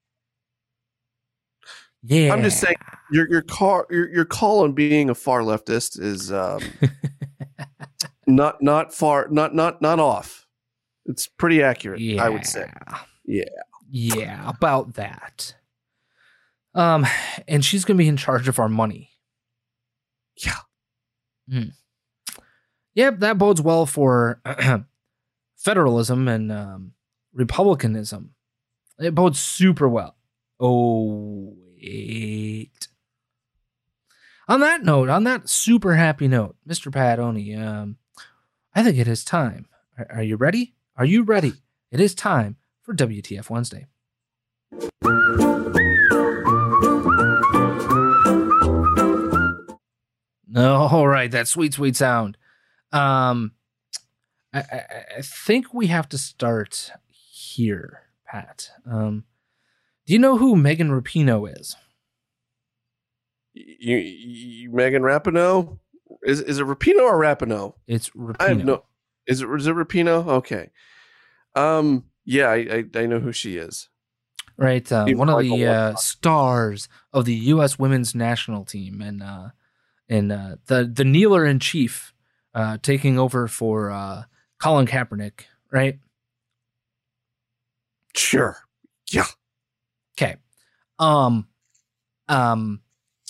yeah. I'm just saying your your call your, your call on being a far leftist is um, not not far not not not off. It's pretty accurate, yeah. I would say. Yeah, yeah, about that. Um, and she's gonna be in charge of our money. Yeah. Mm. Yep, that bodes well for federalism and um, republicanism. It bodes super well. Oh, wait. On that note, on that super happy note, Mister Padoni, um, I think it is time. Are, are you ready? Are you ready? It is time for W T F Wednesday. All right, that sweet, sweet sound. Um, I, I, I think we have to start here, Pat. Um, do you know who Megan Rapinoe is? you, you Megan Rapinoe. Is is it Rapinoe or Rapinoe? It's Rapinoe. I have no. Is it is it Rapinoe? Okay. Um. Yeah, I I, I know who she is. Right, uh, Even one of Michael the uh, Warnock. stars of the U S women's national team, and uh, and uh, the the kneeler in chief, uh, taking over for uh, Colin Kaepernick. Right. Sure. Yeah. Okay. Um. Um.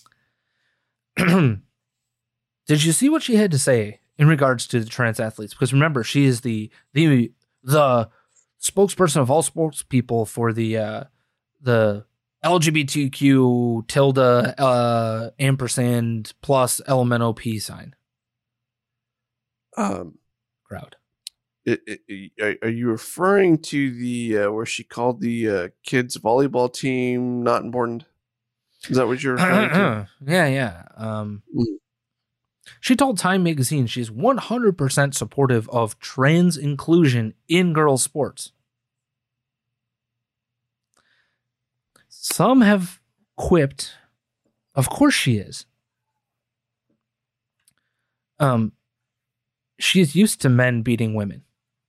Did you see what she had to say in regards to the trans athletes? Because remember, she is the the the spokesperson of all sports people for the uh, the L G B T Q tilde uh, ampersand plus L M N O P sign Um. crowd. It, it, it- are you referring to the uh, where she called the uh, kids volleyball team not important? Is that what you're referring to? yeah, yeah. Um, Mm. she told Time Magazine she's one hundred percent supportive of trans inclusion in girls' sports. Some have quipped, of course she is. Um, she's used to men beating women.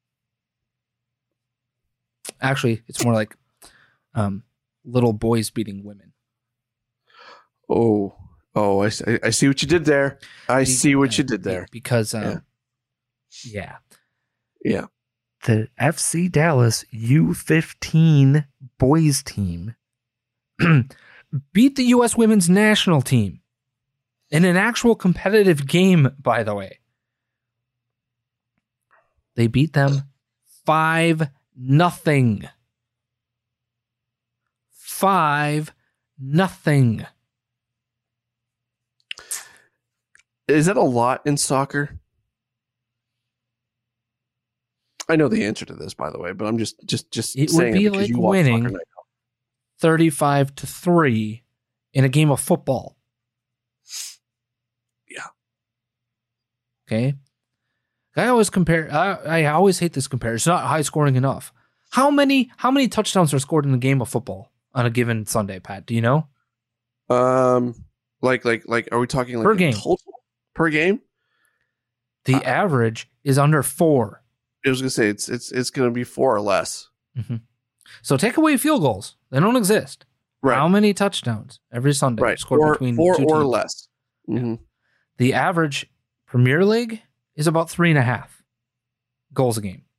Actually, it's more like um, little boys beating women. Oh, oh, I see, I see what you did there. I see what you did there. Because, um, yeah. Yeah. The F C Dallas U fifteen boys team beat the U S women's national team in an actual competitive game, by the way. They beat them five nothing. Five nothing. Is that a lot in soccer? I know the answer to this, by the way, but I'm just just just It saying would be it because like you watch winning Soccer Night. thirty-five to three in a game of football. Yeah. Okay. I always compare. I, I always hate this comparison. It's not high scoring enough. How many how many touchdowns are scored in a game of football on a given Sunday, Pat? Do you know? Um, like like like, are we talking like Per the game. total per game? The Uh, average is under four. I was gonna say it's it's it's gonna be four or less. Mm-hmm. So take away field goals; they don't exist. Right. How many touchdowns every Sunday Right. scored Four, between four two or teams? less. Mm-hmm. The average Premier League is about three and a half goals a game.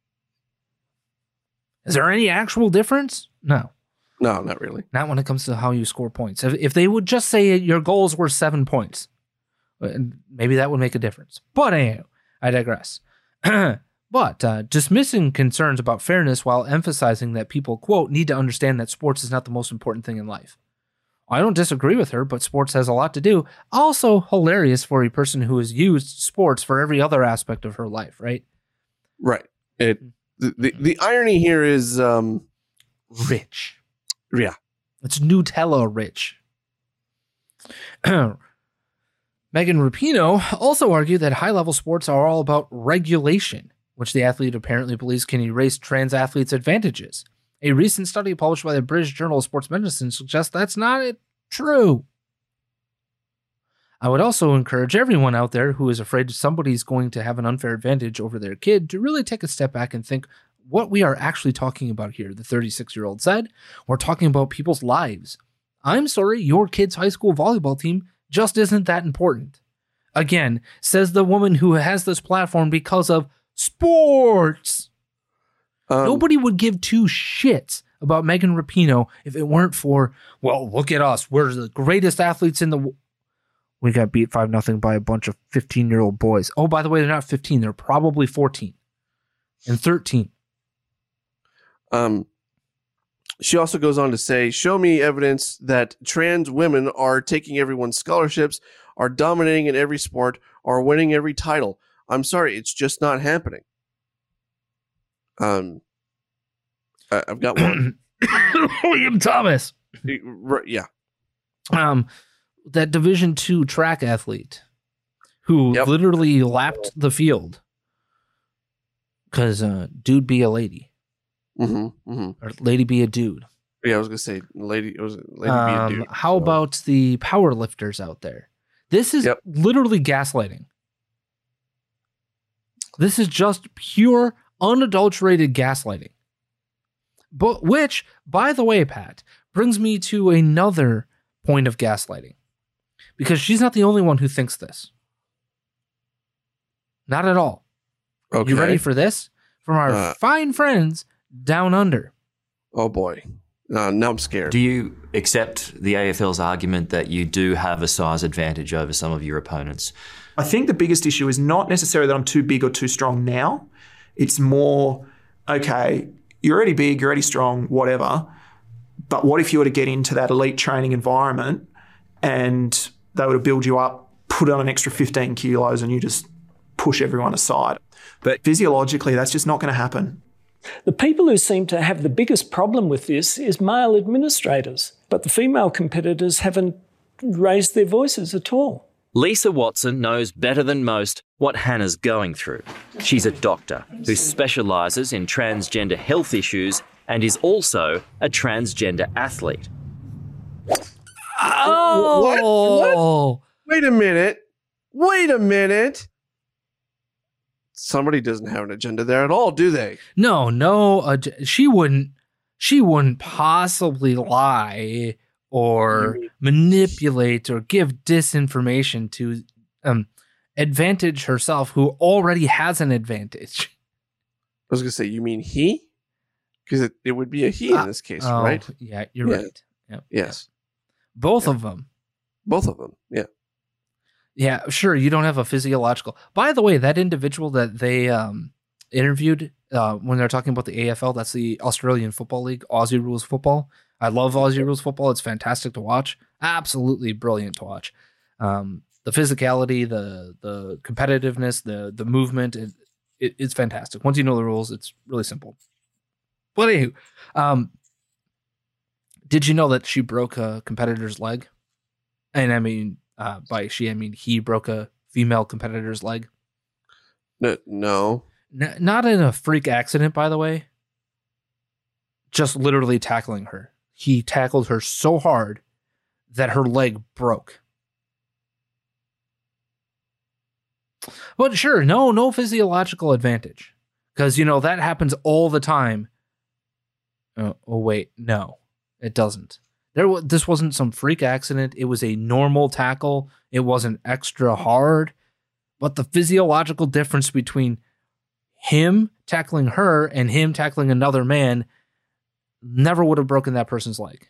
Is there any actual difference? No. No, not really. Not when it comes to how you score points. If, if they would just say your goals were seven points, maybe that would make a difference. But anyhow, I digress. But uh, dismissing concerns about fairness while emphasizing that people, quote, need to understand that sports is not the most important thing in life. I don't disagree with her, but sports has a lot to do. Also hilarious for a person who has used sports for every other aspect of her life, right? Right. It the the, the irony here is um Rich. yeah. It's Nutella rich. Megan Rapinoe also argued that high-level sports are all about regulation, which the athlete apparently believes can erase trans athletes' advantages. A recent study published by the British Journal of Sports Medicine suggests that's not true. I would also encourage everyone out there who is afraid somebody's going to have an unfair advantage over their kid to really take a step back and think what we are actually talking about here. The thirty-six-year-old said, we're talking about people's lives. I'm sorry, your kid's high school volleyball team just isn't that important. Again, says the woman who has this platform because of sports. Um, Nobody would give two shits about Megan Rapinoe if it weren't for, well, look at us. We're the greatest athletes in the world. We got beat five nothing by a bunch of fifteen-year-old boys. Oh, by the way, they're not fifteen. They're probably fourteen and thirteen. Um, she also goes on to say, show me evidence that trans women are taking everyone's scholarships, are dominating in every sport, are winning every title. I'm sorry, it's just not happening. Um, I, I've got one. William Thomas. Yeah. Um, that Division two track athlete who Yep. literally lapped the field because uh, dude be a lady Mm-hmm, mm-hmm. or lady be a dude. Yeah, I was gonna say, lady. It was lady Um, be a dude. how so- about the power lifters out there? This is Yep. literally gaslighting. This is just pure, unadulterated gaslighting. But which, by the way, Pat, brings me to another point of gaslighting. Because she's not the only one who thinks this. Not at all. Okay. You ready for this? From our Uh. fine friends down under. Oh boy. Uh, now I'm scared. Do you accept the A F L's argument that you do have a size advantage over some of your opponents? I think the biggest issue is not necessarily that I'm too big or too strong now. It's more, okay, you're already big, you're already strong, whatever. But what if you were to get into that elite training environment and they were to build you up, put on an extra fifteen kilos and you just push everyone aside? But physiologically, that's just not going to happen. The people who seem to have the biggest problem with this is male administrators, but the female competitors haven't raised their voices at all. Lisa Watson knows better than most what Hannah's going through. She's a doctor who specialises in transgender health issues and is also a transgender athlete. Oh! What? What? Wait a minute. Wait a minute. Somebody doesn't have an agenda there at all, do they? No, no, uh, she wouldn't. She wouldn't possibly lie or manipulate or give disinformation to um, advantage herself, who already has an advantage. I was going to say, you mean he? Because it, it would be a he Uh, in this case, oh, right? Yeah, you're Yeah. right. Yep. Yes. Both Yeah. of them. Both of them. Yeah. Yeah, sure. You don't have a physiological. By the way, that individual that they um, interviewed uh, when they're talking about the A F L, that's the Australian Football League, Aussie Rules Football. I love Aussie Rules Football. It's fantastic to watch. Absolutely brilliant to watch. Um, the physicality, the the competitiveness, the the movement, it, it, it's fantastic. Once you know the rules, it's really simple. But anywho, um, did you know that she broke a competitor's leg? And I mean, uh, by she, I mean he broke a female competitor's leg. No, no. N- not in a freak accident, by the way. Just literally tackling her. He tackled her so hard that her leg broke. But sure, no, no physiological advantage. Because, you know, that happens all the time. Oh, oh wait, no, it doesn't. There, w- This wasn't some freak accident. It was a normal tackle. It wasn't extra hard. But the physiological difference between him tackling her and him tackling another man never would have broken that person's leg.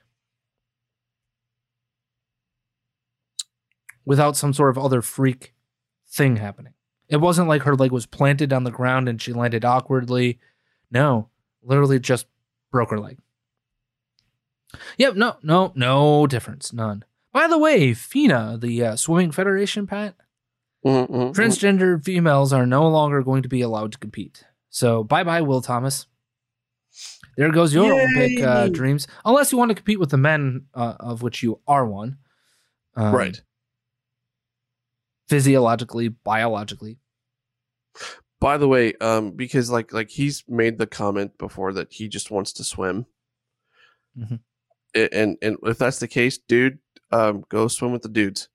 Without some sort of other freak thing happening. It wasn't like her leg was planted on the ground and she landed awkwardly. No, literally just broke her leg. Yep, no, no, no difference, none. By the way, F I N A, the uh, Swimming Federation, Pat, Mm-hmm, mm-hmm. transgender females are no longer going to be allowed to compete. So bye-bye, Will Thomas. There goes your Yay! Olympic uh, dreams. Unless you want to compete with the men, uh, of which you are one. Um, Right. Physiologically, biologically. By the way, um, because like like he's made the comment before that he just wants to swim, Mhm. I- and and if that's the case, dude, um, go swim with the dudes.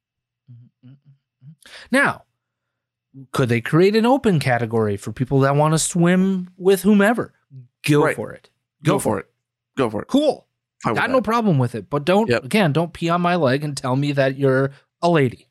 Now, could they create an open category for people that want to swim with whomever? Go Right. for it. Go, for it. Go for it. Cool. Fine with Got that. no problem with it. But don't, Yep. again, don't pee on my leg and tell me that you're a lady.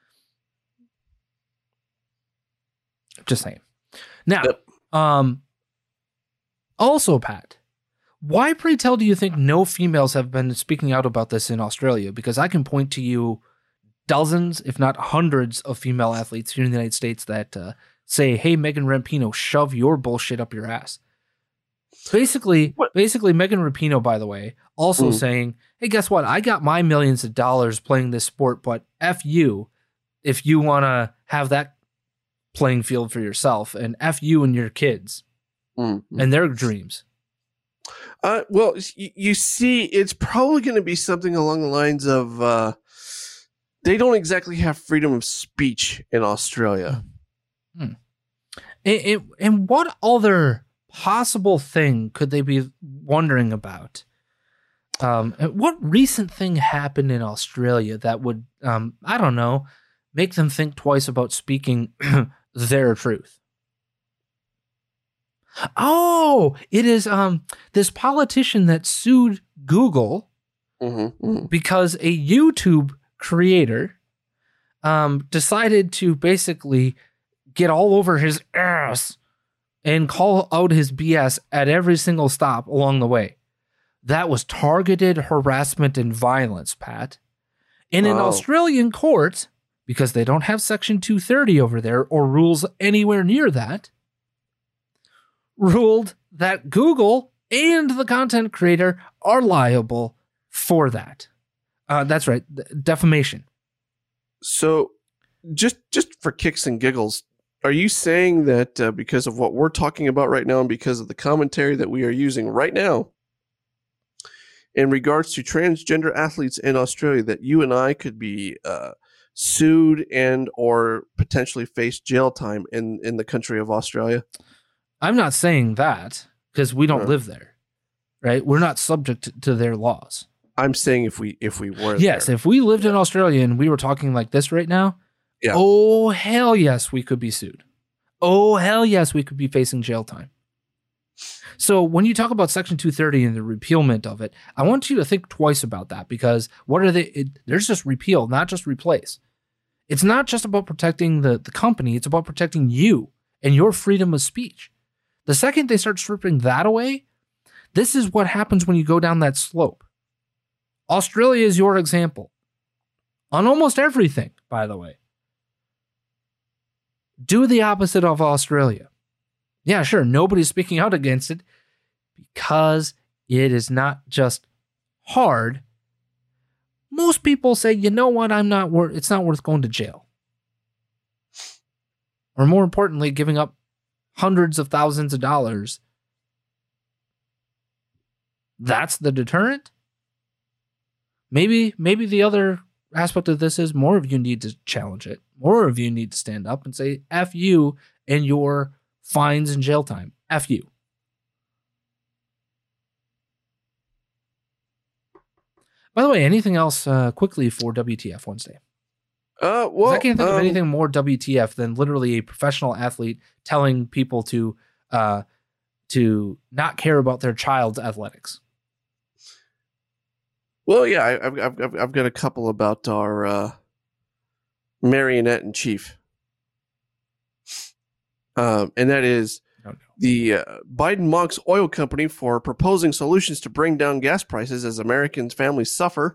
Just saying. Now, Yep. um, also, Pat, why, pray tell, do you think no females have been speaking out about this in Australia? Because I can point to you dozens, if not hundreds, of female athletes here in the United States that uh, say, "Hey, Megan Rapinoe, shove your bullshit up your ass." Basically, What? basically, Megan Rapinoe, by the way, also Mm. saying, "Hey, guess what? I got my millions of dollars playing this sport, but F you if you want to have that playing field for yourself, and F you and your kids Mm. and their dreams." Uh, well, you, you see, it's probably going to be something along the lines of uh, they don't exactly have freedom of speech in Australia. And, and, and what other possible thing could they be wondering about? Um, and what recent thing happened in Australia that would, um, I don't know, make them think twice about speaking their truth? Oh, it is um this politician that sued Google Mm-hmm, mm-hmm. because a YouTube creator um, decided to basically get all over his ass and call out his B S at every single stop along the way. That was targeted harassment and violence, Pat. In an Oh. Australian court, because they don't have Section two thirty over there or rules anywhere near that, ruled that Google and the content creator are liable for that. Uh, that's right, th- defamation. So, just just for kicks and giggles, are you saying that uh, because of what we're talking about right now and because of the commentary that we are using right now in regards to transgender athletes in Australia, that you and I could be uh, sued and or potentially face jail time in, in the country of Australia? I'm not saying that because we don't Huh. live there, right? We're not subject to their laws. I'm saying if we if we were Yes, there. if we lived in Australia and we were talking like this right now, Yeah. oh, hell yes, we could be sued. Oh, hell yes, we could be facing jail time. So when you talk about Section two thirty and the repealment of it, I want you to think twice about that, because what are they? It, there's just repeal, not just replace. It's not just about protecting the, the company. It's about protecting you and your freedom of speech. The second they start stripping that away, this is what happens when you go down that slope. Australia is your example on almost everything, by the way. Do the opposite of Australia. Yeah, sure, nobody's speaking out against it because it is not just hard. Most people say, you know what, I'm not worth, it's not worth going to jail. Or more importantly, giving up hundreds of thousands of dollars, that's the deterrent? Maybe, maybe the other aspect of this is more of you need to challenge it. More of you need to stand up and say, F you and your fines and jail time. F you. By the way, anything else uh, quickly for W T F Wednesday? Uh, well, I can't think um, of anything more W T F than literally a professional athlete telling people to uh, to not care about their child's athletics. Well, yeah, I, I've, I've I've got a couple about our uh, marionette in chief, um, and that is oh, no. the uh, Biden mocks oil company for proposing solutions to bring down gas prices as Americans' families suffer.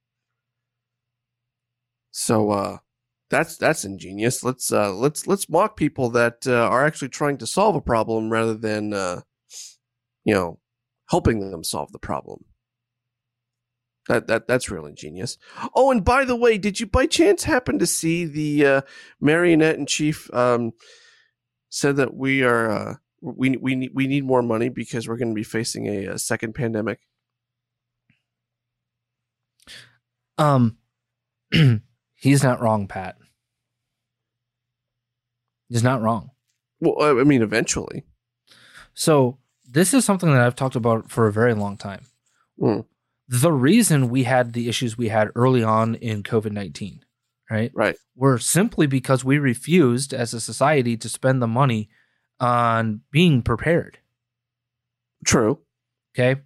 So uh, that's that's ingenious. Let's uh, let's let's mock people that uh, are actually trying to solve a problem rather than uh, you know helping them solve the problem. That that that's really genius. Oh, and by the way, did you by chance happen to see the uh, marionette in chief um, said that we are uh, we we need we need more money because we're going to be facing a, a second pandemic? Um, he's not wrong, Pat. He's not wrong. Well, I mean, eventually. So this is something that I've talked about for a very long time. Mm. The reason we had the issues we had early on in COVID nineteen, right? Right. Were simply because we refused as a society to spend the money on being prepared. True. Okay.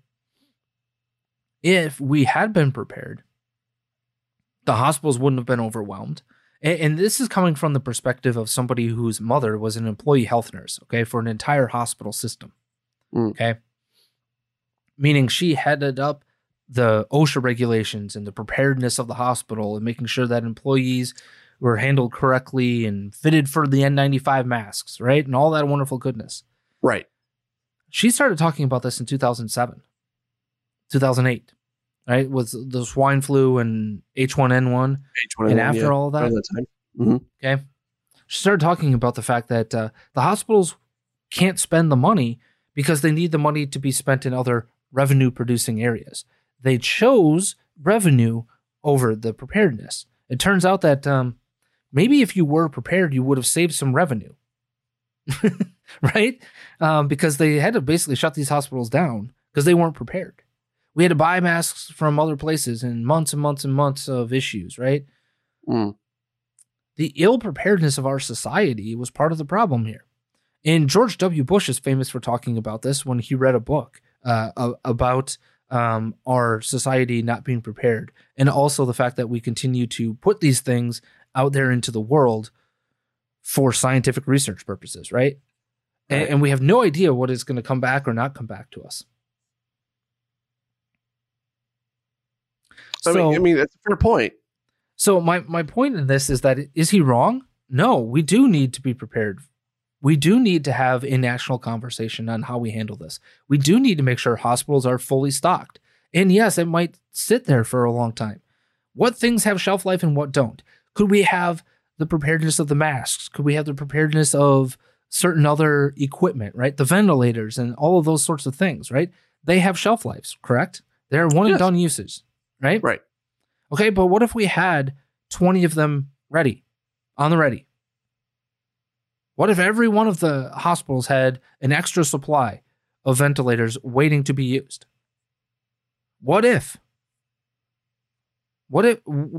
If we had been prepared, the hospitals wouldn't have been overwhelmed. And, and this is coming from the perspective of somebody whose mother was an employee health nurse, okay, for an entire hospital system. Mm. Okay. Meaning she headed up the OSHA regulations and the preparedness of the hospital and making sure that employees were handled correctly and fitted for the N ninety-five masks, right? And all that wonderful goodness. Right. She started talking about this in two thousand seven, two thousand eight, right? With the swine flu and H one N one. H one N one, and after yeah, all of that, that time. Mm-hmm. Okay. She started talking about the fact that uh, the hospitals can't spend the money because they need the money to be spent in other revenue producing areas. They chose revenue over the preparedness. It turns out that um, maybe if you were prepared, you would have saved some revenue, right? Um, because they had to basically shut these hospitals down because they weren't prepared. We had to buy masks from other places and months and months and months of issues, right? Mm. The ill preparedness of our society was part of the problem here. And George W. Bush is famous for talking about this when he read a book uh, about um, our society not being prepared. And also the fact that we continue to put these things out there into the world for scientific research purposes, right? right. And, and we have no idea what is going to come back or not come back to us. I, So, mean, I mean, that's a fair point. So my, my point in this is that, is he wrong? No, we do need to be prepared. We do need to have a national conversation on how we handle this. We do need to make sure hospitals are fully stocked. And yes, it might sit there for a long time. What things have shelf life and what don't? Could we have the preparedness of the masks? Could we have the preparedness of certain other equipment, right? The ventilators and all of those sorts of things, right? They have shelf lives, correct? They're one Yes. and done uses, right? Right. Okay, but what if we had twenty of them ready, on the ready? What if every one of the hospitals had an extra supply of ventilators waiting to be used? What if? What if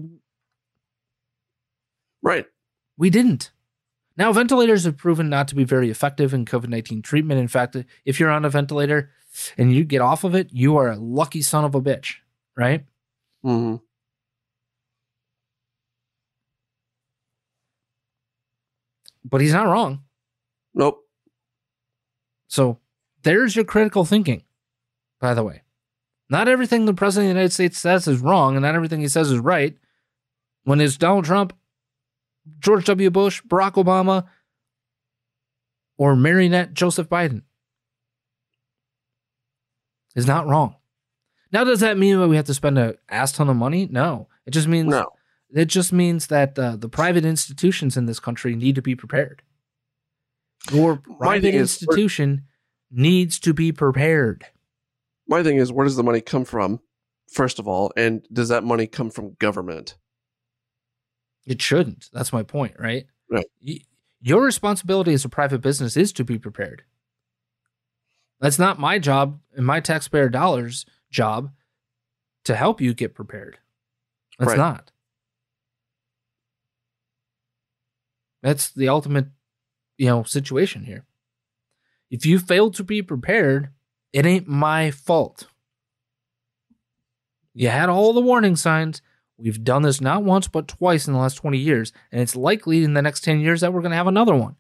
Right. we didn't? Now, ventilators have proven not to be very effective in COVID nineteen treatment. In fact, if you're on a ventilator and you get off of it, you are a lucky son of a bitch, right? Mm-hmm. But he's not wrong. Nope. So there's your critical thinking, by the way. Not everything the president of the United States says is wrong, and not everything he says is right. When it's Donald Trump, George W. Bush, Barack Obama, or marionette Joseph Biden, is not wrong. Now, does that mean that we have to spend an ass ton of money? No. It just means No. it just means that uh, the private institutions in this country need to be prepared. Your private institution is, needs to be prepared. My thing is, where does the money come from, first of all? And does that money come from government? It shouldn't. That's my point, right? Right. Your responsibility as a private business is to be prepared. That's not my job and my taxpayer dollars job to help you get prepared. That's right. not. That's the ultimate, you know, situation here. If you fail to be prepared, it ain't my fault. You had all the warning signs. We've done this not once, but twice in the last twenty years. And it's likely in the next ten years that we're going to have another one.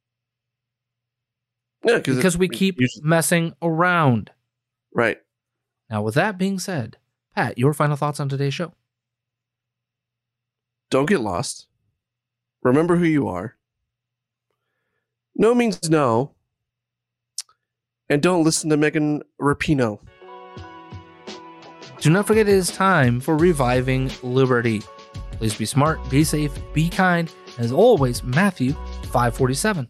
Yeah, because it, we keep you, messing around. Right. Now, with that being said, Pat, your final thoughts on today's show? Don't get lost. Remember who you are. No means no. And don't listen to Megan Rapinoe. Do not forget it is time for Reviving Liberty. Please be smart, be safe, be kind. As always, Matthew five forty-seven.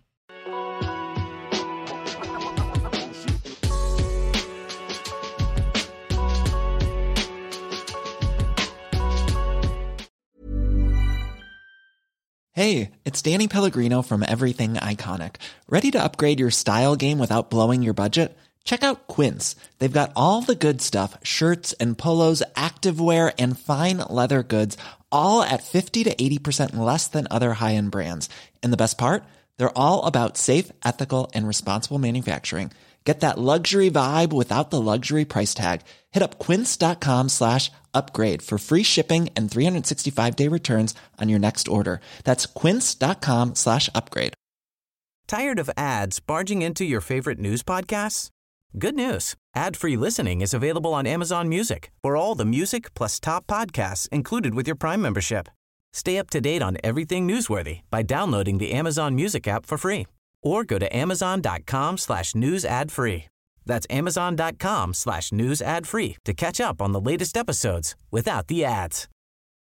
Hey, it's Danny Pellegrino from Everything Iconic. Ready to upgrade your style game without blowing your budget? Check out Quince. They've got all the good stuff, shirts and polos, activewear, and fine leather goods, all at fifty to eighty percent less than other high-end brands. And the best part? They're all about safe, ethical, and responsible manufacturing. Get that luxury vibe without the luxury price tag. Hit up quince.com slash upgrade for free shipping and three sixty-five day returns on your next order. That's quince.com slash upgrade. Tired of ads barging into your favorite news podcasts? Good news. Ad-free listening is available on Amazon Music for all the music plus top podcasts included with your Prime membership. Stay up to date on everything newsworthy by downloading the Amazon Music app for free or go to amazon.com slash news ad free. That's amazon.com slash news ad free to catch up on the latest episodes without the ads.